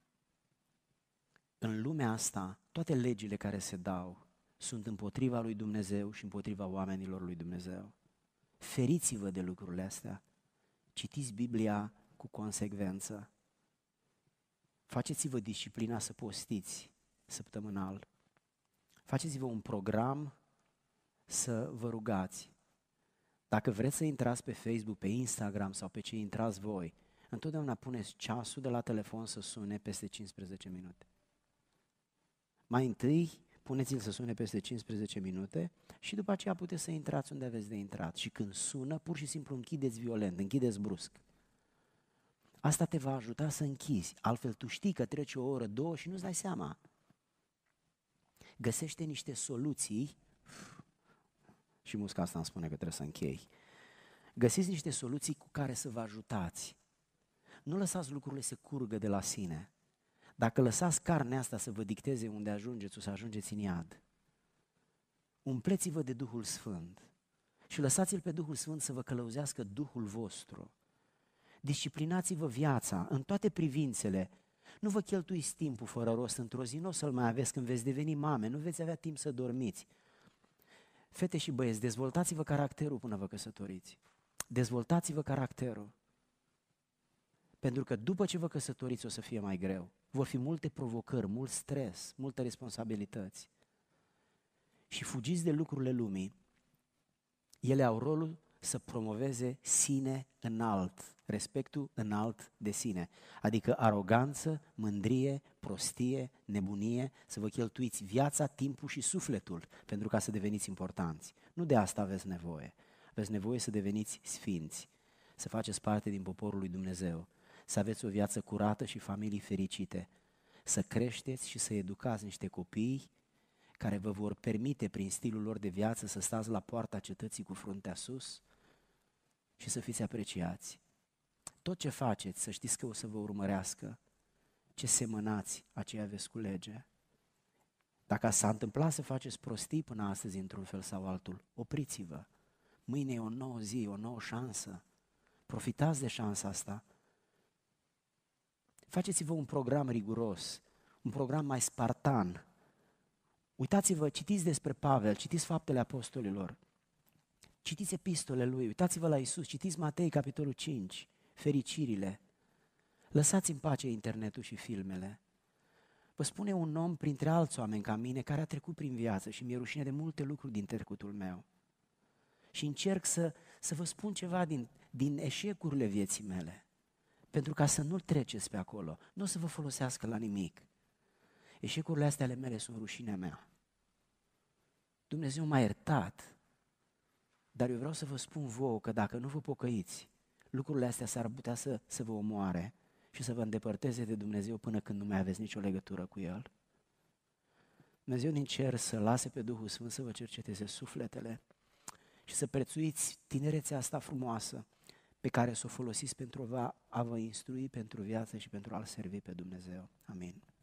Speaker 2: în lumea asta, toate legile care se dau sunt împotriva lui Dumnezeu și împotriva oamenilor lui Dumnezeu. Feriți-vă de lucrurile astea. Citiți Biblia cu consecvență. Faceți-vă disciplina să postiți săptămânal. Faceți-vă un program să vă rugați. Dacă vreți să intrați pe Facebook, pe Instagram sau pe ce intrați voi, întotdeauna puneți ceasul de la telefon să sune peste cincisprezece minute. Mai întâi puneți-l să sune peste cincisprezece minute și după aceea puteți să intrați unde aveți de intrat. Și când sună, pur și simplu închideți violent, închideți brusc. Asta te va ajuta să închizi, altfel tu știi că trece o oră, două și nu-ți dai seama. Găsește niște soluții, și musca asta îmi spune că trebuie să închei, găsiți niște soluții cu care să vă ajutați. Nu lăsați lucrurile să curgă de la sine. Dacă lăsați carnea asta să vă dicteze unde ajungeți, o să ajungeți în iad. Umpleți-vă de Duhul Sfânt și lăsați-L pe Duhul Sfânt să vă călăuzească Duhul vostru. Disciplinați-vă viața în toate privințele. Nu vă cheltuiți timpul fără rost într-o zi, nu o să-l mai aveți când veți deveni mame, nu veți avea timp să dormiți. Fete și băieți, dezvoltați-vă caracterul până vă căsătoriți. Dezvoltați-vă caracterul. Pentru că după ce vă căsătoriți o să fie mai greu. Vor fi multe provocări, mult stres, multe responsabilități. Și fugiți de lucrurile lumii. Ele au rolul să promoveze sine înalt, respectul înalt de sine, adică aroganță, mândrie, prostie, nebunie, să vă cheltuiți viața, timpul și sufletul pentru ca să deveniți importanți. Nu de asta aveți nevoie. Aveți nevoie să deveniți sfinți, să faceți parte din poporul lui Dumnezeu, să aveți o viață curată și familii fericite, să creșteți și să educați niște copii care vă vor permite prin stilul lor de viață să stați la poarta cetății cu fruntea sus și să fiți apreciați. Tot ce faceți, să știți că o să vă urmărească. Ce semănați, aceea veți culege. Dacă s-a întâmplat să faceți prostii până astăzi într-un fel sau altul, opriți-vă. Mâine e o nouă zi, o nouă șansă. Profitați de șansa asta. Faceți-vă un program riguros, un program mai spartan. Uitați-vă, citiți despre Pavel, citiți Faptele Apostolilor, citiți epistolele lui, uitați-vă la Iisus, citiți Matei, capitolul cinci, fericirile. Lăsați în pace internetul și filmele. Vă spune un om printre alți oameni ca mine care a trecut prin viață și mi-e rușine de multe lucruri din trecutul meu. Și încerc să, să vă spun ceva din, din eșecurile vieții mele, pentru ca să nu-l treceți pe acolo, nu o să vă folosească la nimic. Eșecurile astea ale mele sunt rușinea mea. Dumnezeu m-a iertat, dar eu vreau să vă spun vouă că dacă nu vă pocăiți, lucrurile astea s-ar putea să, să vă omoare și să vă îndepărteze de Dumnezeu până când nu mai aveți nicio legătură cu El. Dumnezeu din cer să lase pe Duhul Sfânt să vă cerceteze sufletele și să prețuiți tinerețea asta frumoasă pe care să o folosiți pentru a vă instrui pentru viață și pentru a-L servi pe Dumnezeu. Amin.